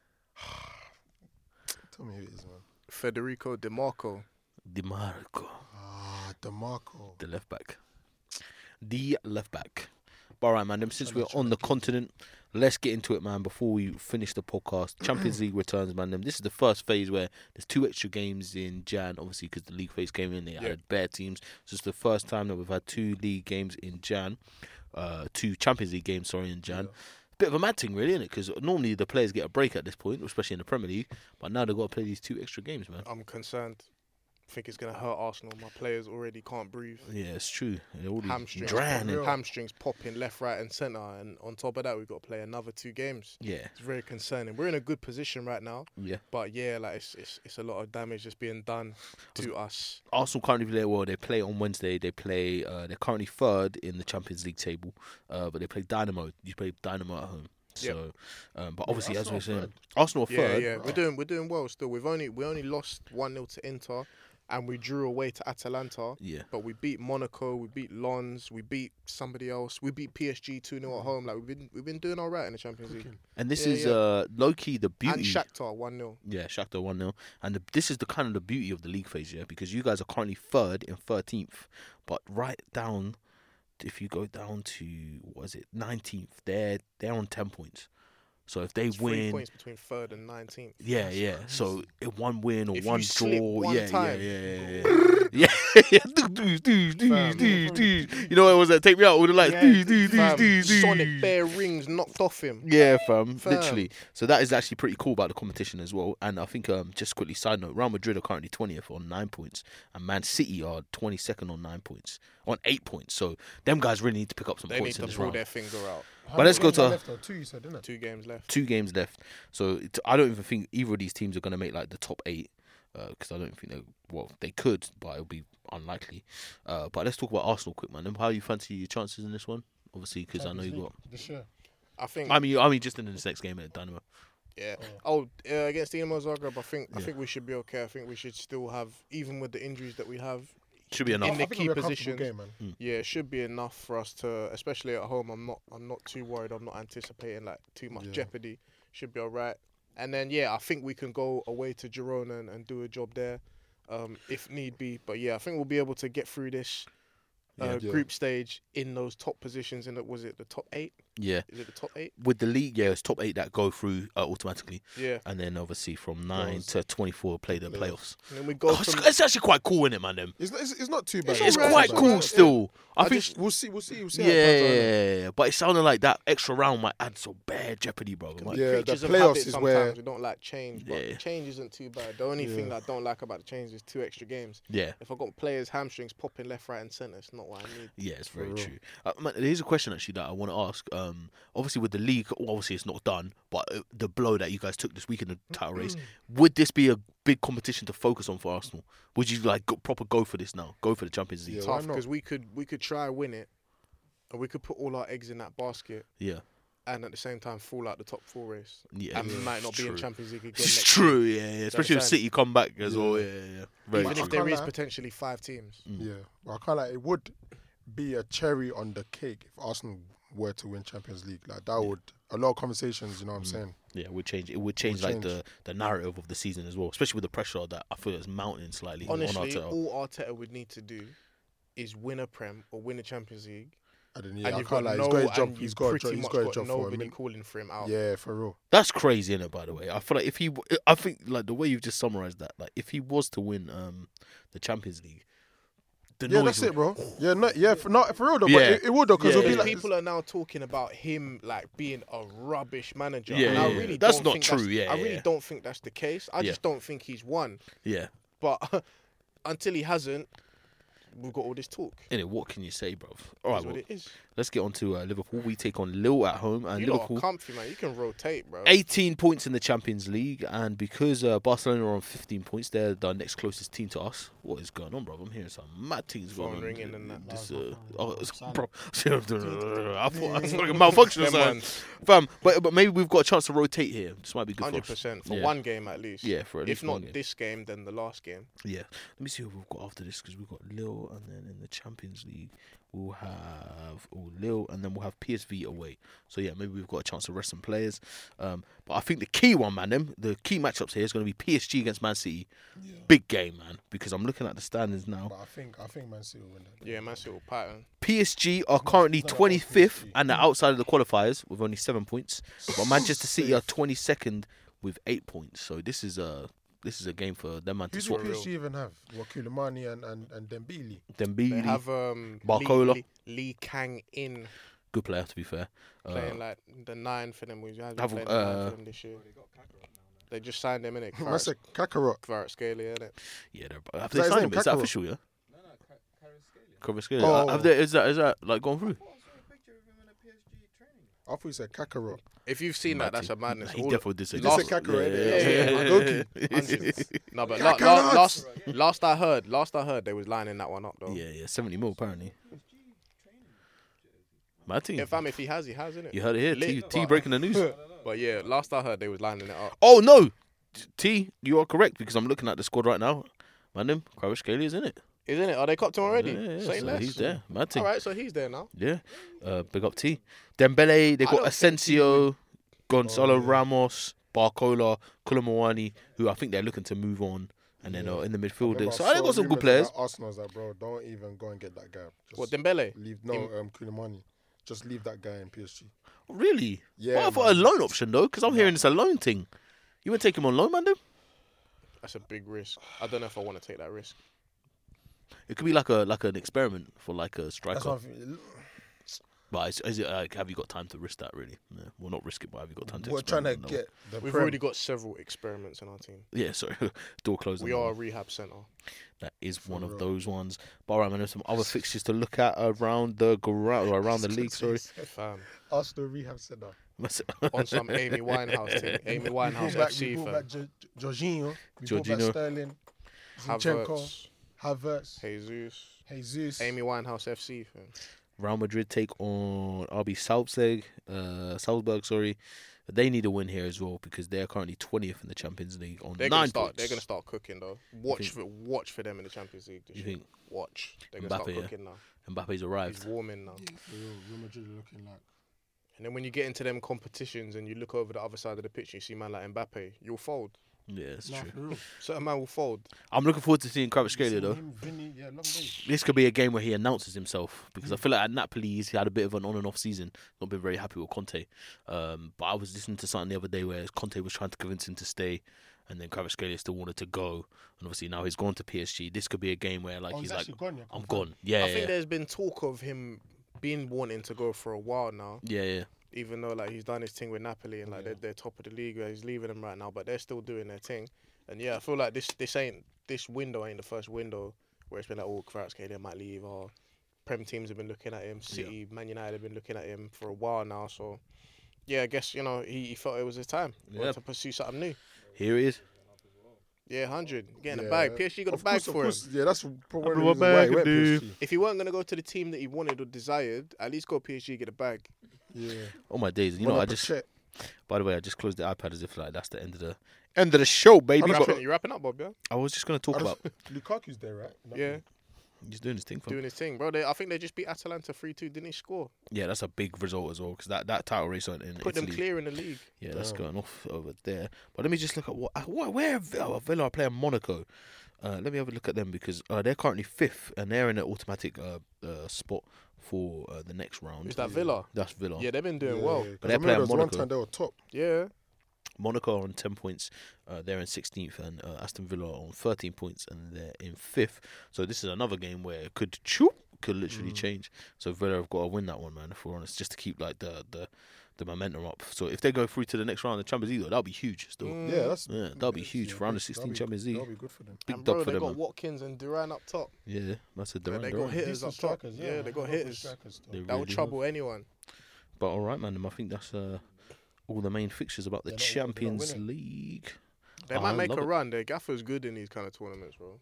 tell me who it is, man. Federico Di Marco. DiMarco, DeMarco. the left back. The left back. But all right, man. Since we're on the continent, let's get into it, man. Before we finish the podcast, Champions League returns, man. This is the first phase where there's 2 extra games in Jan, obviously, because the league phase came in. They had bare teams. So it's the first time that we've had 2 league games in Jan. 2 Champions League games, in Jan. Yeah. Bit of a mad thing, really, isn't it? Because normally the players get a break at this point, especially in the Premier League. But now they've got to play these 2 extra games, man. I'm concerned. I think it's going to hurt Arsenal. My players already can't breathe. Yeah, it's true. They're already Hamstrings, drowning. hamstrings popping left, right, and centre. And on top of that, we've got to play another 2 games. Yeah, It's very concerning. We're in a good position right now, yeah. but yeah, like it's a lot of damage that's being done to us. Arsenal currently play well. They play on Wednesday. They play. They're currently 3rd in the Champions League table, but they play Dynamo. You play Dynamo at home. So, but obviously, as we're saying, Arsenal are Yeah, 3rd. yeah, we're doing well still. We only lost 1-0 to Inter, and we drew away to Atalanta. Yeah. But we beat Monaco, we beat Lens, we beat somebody else, we beat PSG 2-0 at home. Like we've been doing all right in the Champions League. And this Yeah, is yeah. low key the beauty. And Shakhtar 1-0. Yeah, Shakhtar 1-0. And this is the kind of the beauty of the league phase, yeah, because you guys are currently 3rd and 13th, but right down, if you go down to what is it, 19th, they're on 10 points. So if they It's 3 win, points between 3rd and 19th. yeah, yeah. So if one win or If one you slip draw, one yeah, time. yeah. You know what was that? Take me out all the lights. Fam, Sonic bare rings knocked off him. Yeah, fam, Fam. literally. So that is actually pretty cool about the competition as well. And I think, just quickly side note, Real Madrid are currently 20th on 9 points, and Man City are 22nd on 9 points, on 8 points. So them guys really need to pick up some They need points in to this pull round. their finger out. But let's go to- left, though? 2, you said, didn't it? 2 games left. 2 games left. So I don't even think either of these teams are going to make like the top 8. because I don't think they could, but it'll be unlikely. But let's talk about Arsenal quick, man. How you fancy your chances in this one? Obviously, because I know you got. this year. I think. I mean, just in this next game at Dynamo. Yeah. Against Dinamo Zagreb, I think we should be okay. I think we should still have, even with the injuries that we have, Should be enough. in the I think key it'll be a positions. comfortable game, man. Yeah, it should be enough for us to, especially at home. I'm not too worried. I'm not anticipating like too much jeopardy. Should be all right. And then I think we can go away to Girona and do a job there, if need be. But I think we'll be able to get through this group stage in those top positions. Was it the top 8? Yeah. Is it the top 8? With the league, it's top 8 that go through automatically. Yeah. And then obviously from 9 to 24 play the playoffs. And then we go from. It's actually quite cool, isn't it, man? Them. It's not too bad. It's alright, quite it's cool alright. still. I think. We'll see. We'll see. How it pans out, Yeah, but it sounded like that extra round might add some bad jeopardy, bro. It might- Yeah, the Creatures of playoffs habit is sometimes. where- We don't like change, but Yeah. change isn't too bad. The only thing that I don't like about the change is 2 extra games. Yeah. If I got players' hamstrings popping left, right, and centre, it's not what I need. Yeah, it's very true. Man, here's a question actually that I want to ask. Obviously with the league, obviously it's not done, but the blow that you guys took this week in the title race, would this be a big competition to focus on for Arsenal? Would you proper go for this now? Go for the Champions League? Yeah, why Tough not? because we could try and win it, and we could put all our eggs in that basket, Yeah. and at the same time fall out the top 4 race. Yeah, And we might not be in true. Champions League again. It's next true, year. yeah. Especially if understand? City come back as well. Yeah. Very Even true. if there can't is lie. potentially 5 teams. Yeah, but I can't like it would be a cherry on the cake if Arsenal were to win Champions League. Like that would a lot of conversations. You know what I'm saying? Yeah, it would change. It would change like the narrative of the season as well, especially with the pressure that I feel is mounting slightly Honestly, on Arteta. all Arteta would need to do is win a Prem or win a Champions League. And then And I you've can't got like he's got a job. and He's you've got a pretty job. He's much got a got job for a nobody minute. calling for him out. Yeah, for real. That's crazy, isn't it? By the way, I feel like I think like the way you've just summarized that, like if he was to win the Champions League, the Yeah, noise that's would- it, bro. Yeah, not for real though. Yeah. But it would though because Yeah, it'll be Because like people are now talking about him like being a rubbish manager. Yeah, and I yeah, really yeah. That's don't not think true, yeah, I really yeah. don't think that's the case. I Yeah. just don't think he's won. Yeah. But until he hasn't, we've got all this talk. Innit, what can you say, bro? All right, That's well, what it is. let's get on to Liverpool. We take on Lille at home, and You lot are Liverpool comfy, man. You can rotate, bro. 18 points in the Champions League, and because Barcelona are on 15 points, they're the next closest team to us. What is going on, bro? I'm hearing some mad things going Phone on. ringing and that. This, bro, I thought it's like a malfunction or Them something. ones. Fam, but maybe we've got a chance to rotate here. This might be good for us. 100% for Yeah. one game at least. Yeah, for at least if not one game. this game, then the last game. Yeah. Let me see who we've got after this, because we've got Lille, and then in the Champions League we'll have Lille, and then we'll have PSV away. So yeah, maybe we've got a chance to rest some players. But I think the key one, man, the key matchups here is going to be PSG against Man City. Big game, man, because I'm looking at the standings now. But I think Man City will win that. Yeah, Man City will pattern. PSG are currently not 25th, PSG. and they're outside of the qualifiers with only 7 points. But Manchester City are 22nd with 8 points. So this is a game for them, man, to Who's swap. the PSG even have? Well, Koulibaly and Dembele. They Dembele, have Barcola. Lee Kang In good player to be fair. playing like the 9 for them. We have have, playing the 9 for them this year. They just signed him in it. That's a Kakarot. Kvaratskhelia, innit? Yeah, have Is they that his signed name, him? Is that Kakarot? official? Yeah. Kvaratskhelia. Oh. Have they? Is that like gone through? I thought you said Kakarot. If you've seen that, that's a madness. He All- definitely did say He that. did say Kakarot. Yeah, innit? Hundreds. No, but Kakarot. last I heard, they was lining that one up though. Yeah, 70 mil apparently. Mad team. Yeah, fam, if he has, innit? You heard it here. Lit. T breaking the news. But yeah, last I heard, they was lining it up. Oh no, T, you are correct because I'm looking at the squad right now. Man, them Kvaratskhelia is in it. Isn't it? Are they copped him already? Yeah, Say so less. he's there. Mad team. All right, so he's there now. Yeah. Big up T. Dembele, they I got don't think T Asensio, Gonzalo Ramos, Barcola, Koulibaly, who I think they're looking to move on. And then in the midfield, Remember, so I they saw got some good rumors players. about Arsenal was like, bro, don't even go and get that guy. Just What, Dembele? leave Koulibaly. Just leave that guy in PSG. Really? Yeah, Well, I thought a man. loan option though, because I'm hearing it's a loan thing. You would take him on loan, man? Dude? That's a big risk. I don't know if I want to take that risk. It could be like an experiment for like a That's striker. what I'm thinking. But is it like, have you got time to risk that really? Yeah. Well, not risk it, but have you got time to? We're trying to experiment? No. get the We've Prem. already got several experiments in our team. Yeah, sorry, door closed. We are a rehab centre. That is one of real. those ones. But all right, man, there's some other fixtures to look at around the league. Sorry. Fam. Arsenal Rehab Centre. on some Amy Winehouse thing. Amy Winehouse FC, we brought back Jorginho. We brought Jorginho. back Sterling. Zinchenko. Havertz, Havertz. Jesus, Amy Winehouse FC, fam. Real Madrid take on RB Salzburg, sorry. They need a win here as well because they're currently 20th in the Champions League on 9 points. They're gonna start cooking though. Watch for them in the Champions League. You think? Watch. They're gonna start cooking now. Mbappe's arrived. He's warming now. Real Madrid are looking like. And then when you get into them competitions and you look over the other side of the pitch, and you see man like Mbappe, you'll fold. Yeah, it's true. For real. Certain man will fold. I'm looking forward to seeing Kvaratskhelia though. Vinny, long way. This could be a game where he announces himself because I feel like at Napoli he's had a bit of an on and off season. Not been very happy with Conte. But I was listening to something the other day where Conte was trying to convince him to stay, and then Kvaratskhelia still wanted to go. And obviously now he's gone to PSG. This could be a game where he's like, I'm gone. Yeah, I think there's been talk of him wanting to go for a while now. Yeah. Even though he's done his thing with Napoli and they're top of the league, he's leaving them right now, but they're still doing their thing. And yeah, I feel like this window ain't the first window where it's been like, oh, Kvaratskhelia might leave, or Prem teams have been looking at him, City, Man United have been looking at him for a while now. So yeah, I guess he felt it was his time to pursue something new. Here it is. Yeah, 100, getting a bag. PSG got a bag for him. Yeah, that's probably the reason why he went PSG. If he weren't gonna go to the team that he wanted or desired, at least go PSG, get a bag. Yeah. Oh my days! By the way, I just closed the iPad as if that's the end of the show, baby. You wrapping up, Bob? Yeah. I was just gonna talk about Lukaku's there, right? Yeah. He's doing his thing, doing his thing, bro. I think they just beat Atalanta 3-2. Didn't he score? Yeah, that's a big result as well because that title race in put Italy, them clear in the league. Yeah, that's going off over there. But let me just look at where Villa are playing Monaco. Let me have a look at them because they're currently 5th and they're in an automatic spot for the next round. Is that Villa? That's Villa. Yeah, they've been doing well. But they're playing Monaco. One time they were top. Yeah. Monaco are on 10 points. They're in 16th, and Aston Villa are on 13 points, and they're in 5th. So this is another game where it could literally change. So Villa have got to win that one, man. If we're honest, just to keep the momentum up. So if they go through to the next round of the Champions League, that'll be huge. Still, that'll be huge for round of 16 Champions League. That'll be good for them. Big and dub bro, for they them. got Watkins and Duran up top. Yeah, that's a Duran. They got hitters up top. Yeah, they got hitters. That will trouble anyone. But all right, man. I think that's all the main fixtures about the Champions League. They might make a run. Their gaffer's good in these kind of tournaments, bro.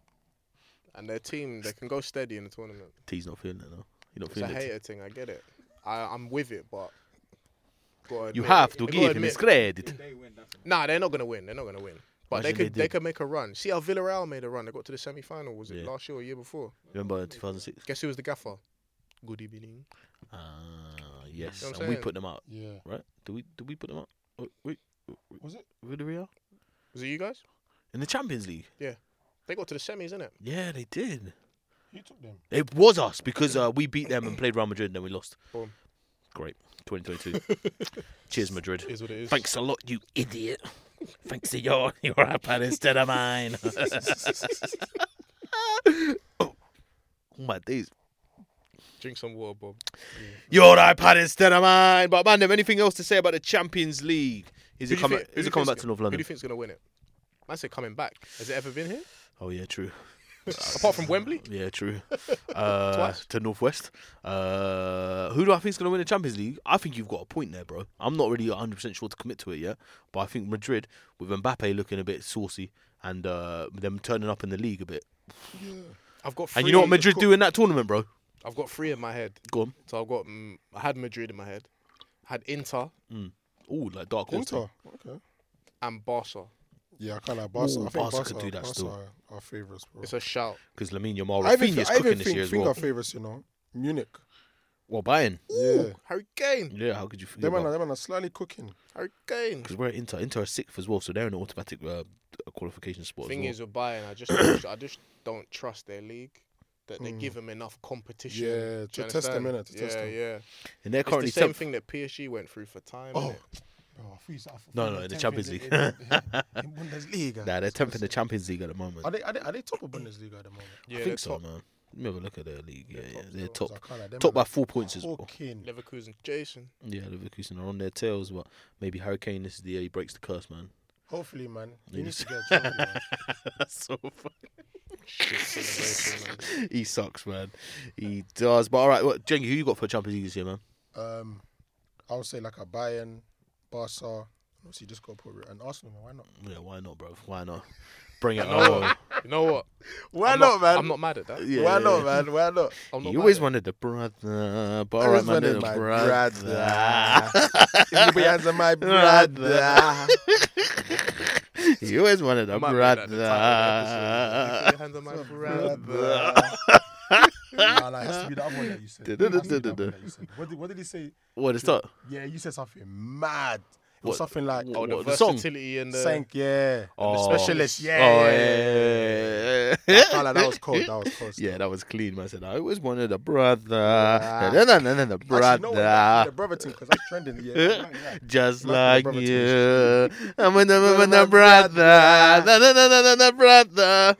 And their team, they can go steady in the tournament. T's not feeling it, though. You're not it's feeling it. It's a hater thing. I get it. I'm with it, but you have to give him his credit. Nah, they're not gonna win. But they could make a run. See how Villarreal made a run. They got to the semi-final. Was it last year or year before? Remember in 2006? Guess who was the gaffer? Good evening. Yes, you know and we put them out. Yeah. Right? Did we put them out? Wait, was it Villarreal? Was it you guys? In the Champions League? Yeah. They got to the semis, innit? Yeah, they did. Who took them? It was us because we beat them and played Real Madrid and then we lost. Boom. Great. 2022. Cheers, Madrid. It is what it is. Thanks a lot, you idiot. Thanks to your iPad instead of mine. Oh my days. Drink some water, Bob. Your iPad instead of mine. But man, anything else to say about the Champions League? Is it coming back to North Who London? do you think's gonna win it? Man said coming back. Has it ever been here? Oh yeah, true. Apart from Wembley? Yeah, true. Twice? To Northwest. Who do I think is going to win the Champions League? I think you've got a point there, bro. I'm not really 100% sure to commit to it yet, but I think Madrid, with Mbappe looking a bit saucy and them turning up in the league a bit. Yeah. I've got 3. And you know what Madrid do in that tournament, bro? I've got 3 in my head. Go on. So I've got I had Madrid in my head. I had Inter. Oh, like dark horse. Inter. Okay. And Barca. Yeah, I kind of Barca. Ooh, I think Barca could do that still. Our favourites, bro. It's a shout. Because Lamine Yamal, I Rafinha's cooking this year as well. our favourites, you know. Munich. Well, Bayern. Yeah. Harry Kane. Yeah, how could you forget Them about? man are slightly cooking. Harry Kane. Because we're at Inter. Inter are 6th as well, so they're in an automatic qualification spot Thing as well. is with Bayern, I just don't trust their league. That they give them enough competition. Yeah, to test them, innit? To test them. Yeah. And they're currently It's the same 10th. thing that PSG went through for time. Oh. innit? No, in the Champions League. In Bundesliga. Nah, they're 10th in the Champions League at the moment. Are they top of Bundesliga at the moment? Yeah, I think they're so, top. man. Let me have a look at their league. Yeah, they're still, top. 'cause I can't lie, them Top man by 4 points as well. Cooking. Leverkusen, Jason. Yeah, Leverkusen are on their tails, but maybe Harry Kane, this is the year he breaks the curse, man. Hopefully, man. He He needs needs- to get a trophy, man. That's so funny. Shit celebration, man. He sucks, man. He does. But all right, Jengi, who you got for Champions League this year, man? I would say like a Bayern, Barca. Obviously, just go put an Arsenal, man. Why not? Yeah, why not, bro? Why not? Bring it You know on. what? You know what? Why not, man? I'm not mad at that. Yeah. Why not, man? Why not? I'm not You mad always at wanted the brother, but I alright, always man, wanted the my brother. In the hands of my brother. You always wanted a I might make that the title of the episode. brother. Keep your hands on my brother. Nah, it has to be the other one that you said. It has to be the other one that you said. What did he say? What is that? Yeah, you said something mad. It was What? something like Oh, the What, the song? versatility and the Sank, yeah. Oh. Specialist, Oh, yeah. yeah. I felt like that was cold. That was cold. Yeah, that was clean, man. I said, I always wanted a brother. Yeah. The Actually, you know what? brother. The brother thing, because that's trending. Yeah. Just Like like the brother you. I'm with the brother. The brother.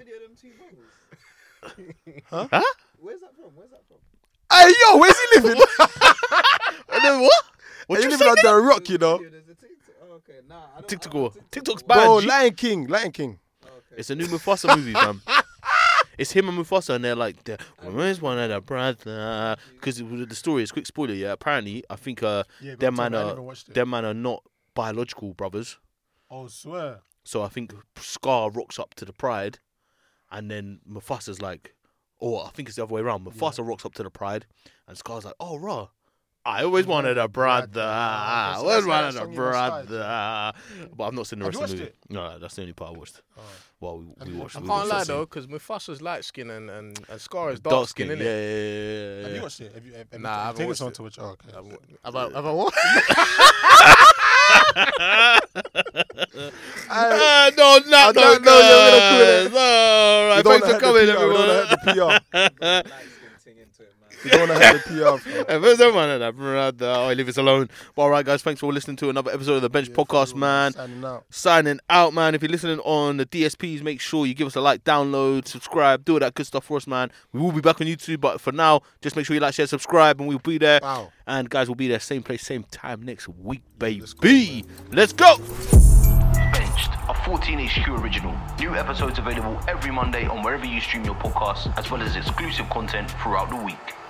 Huh? Where's that from? Hey, yo, where's he living? And then what? What He's you living say? on the rock, you know. There's a TikTok. Oh, okay, nah, I don't. TikTok I don't what? have TikTok's bro. bad. Bro, G. Lion King. Okay. It's a new Mufasa movie, fam. It's him and Mufasa, and they're like, where's one of the brother? Because the story is quick spoiler. Yeah, apparently, I think Yeah, them I man never watched it. are not biological brothers. Oh, swear. So I think Scar rocks up to the Pride, and then Mufasa's like, or I think it's the other way around. Mufasa rocks up to the Pride, and Scar's like, oh, raw. I always wanted a brother. I So always that's why wanted that a song you must brother. But I've not seen the Have rest you of the watched movie. No, that's the only part I watched. Oh. Well, we watched. I we can't watched lie that though, scene. because Mufasa's light skin and Scar is Dark dark skin. skin, Yeah, innit? Have yeah. you watched it? Have you Nah, I haven't take watched us on it. to watch. Oh, okay. Have I what? No, not don't know, you're gonna cool it. All right, You don't thanks for wanna coming, hurt the PR, you don't wanna everyone. hurt the PR. Light skin thing into it, man. You don't want to hurt the PR. fam. If there's one of that, brother, oh, leave us alone. But all right, guys, thanks for listening to another episode of the Bench Podcast, For real, man. Signing out. Signing out, man. If you're listening on the DSPs, make sure you give us a like, download, subscribe, do all that good stuff for us, man. We will be back on YouTube, but for now, just make sure you like, share, subscribe, and we'll be there. Wow. And guys, we'll be there same place, same time next week, baby. Let's go, Benched, a 14HQ original. New episodes available every Monday on wherever you stream your podcasts, as well as exclusive content throughout the week.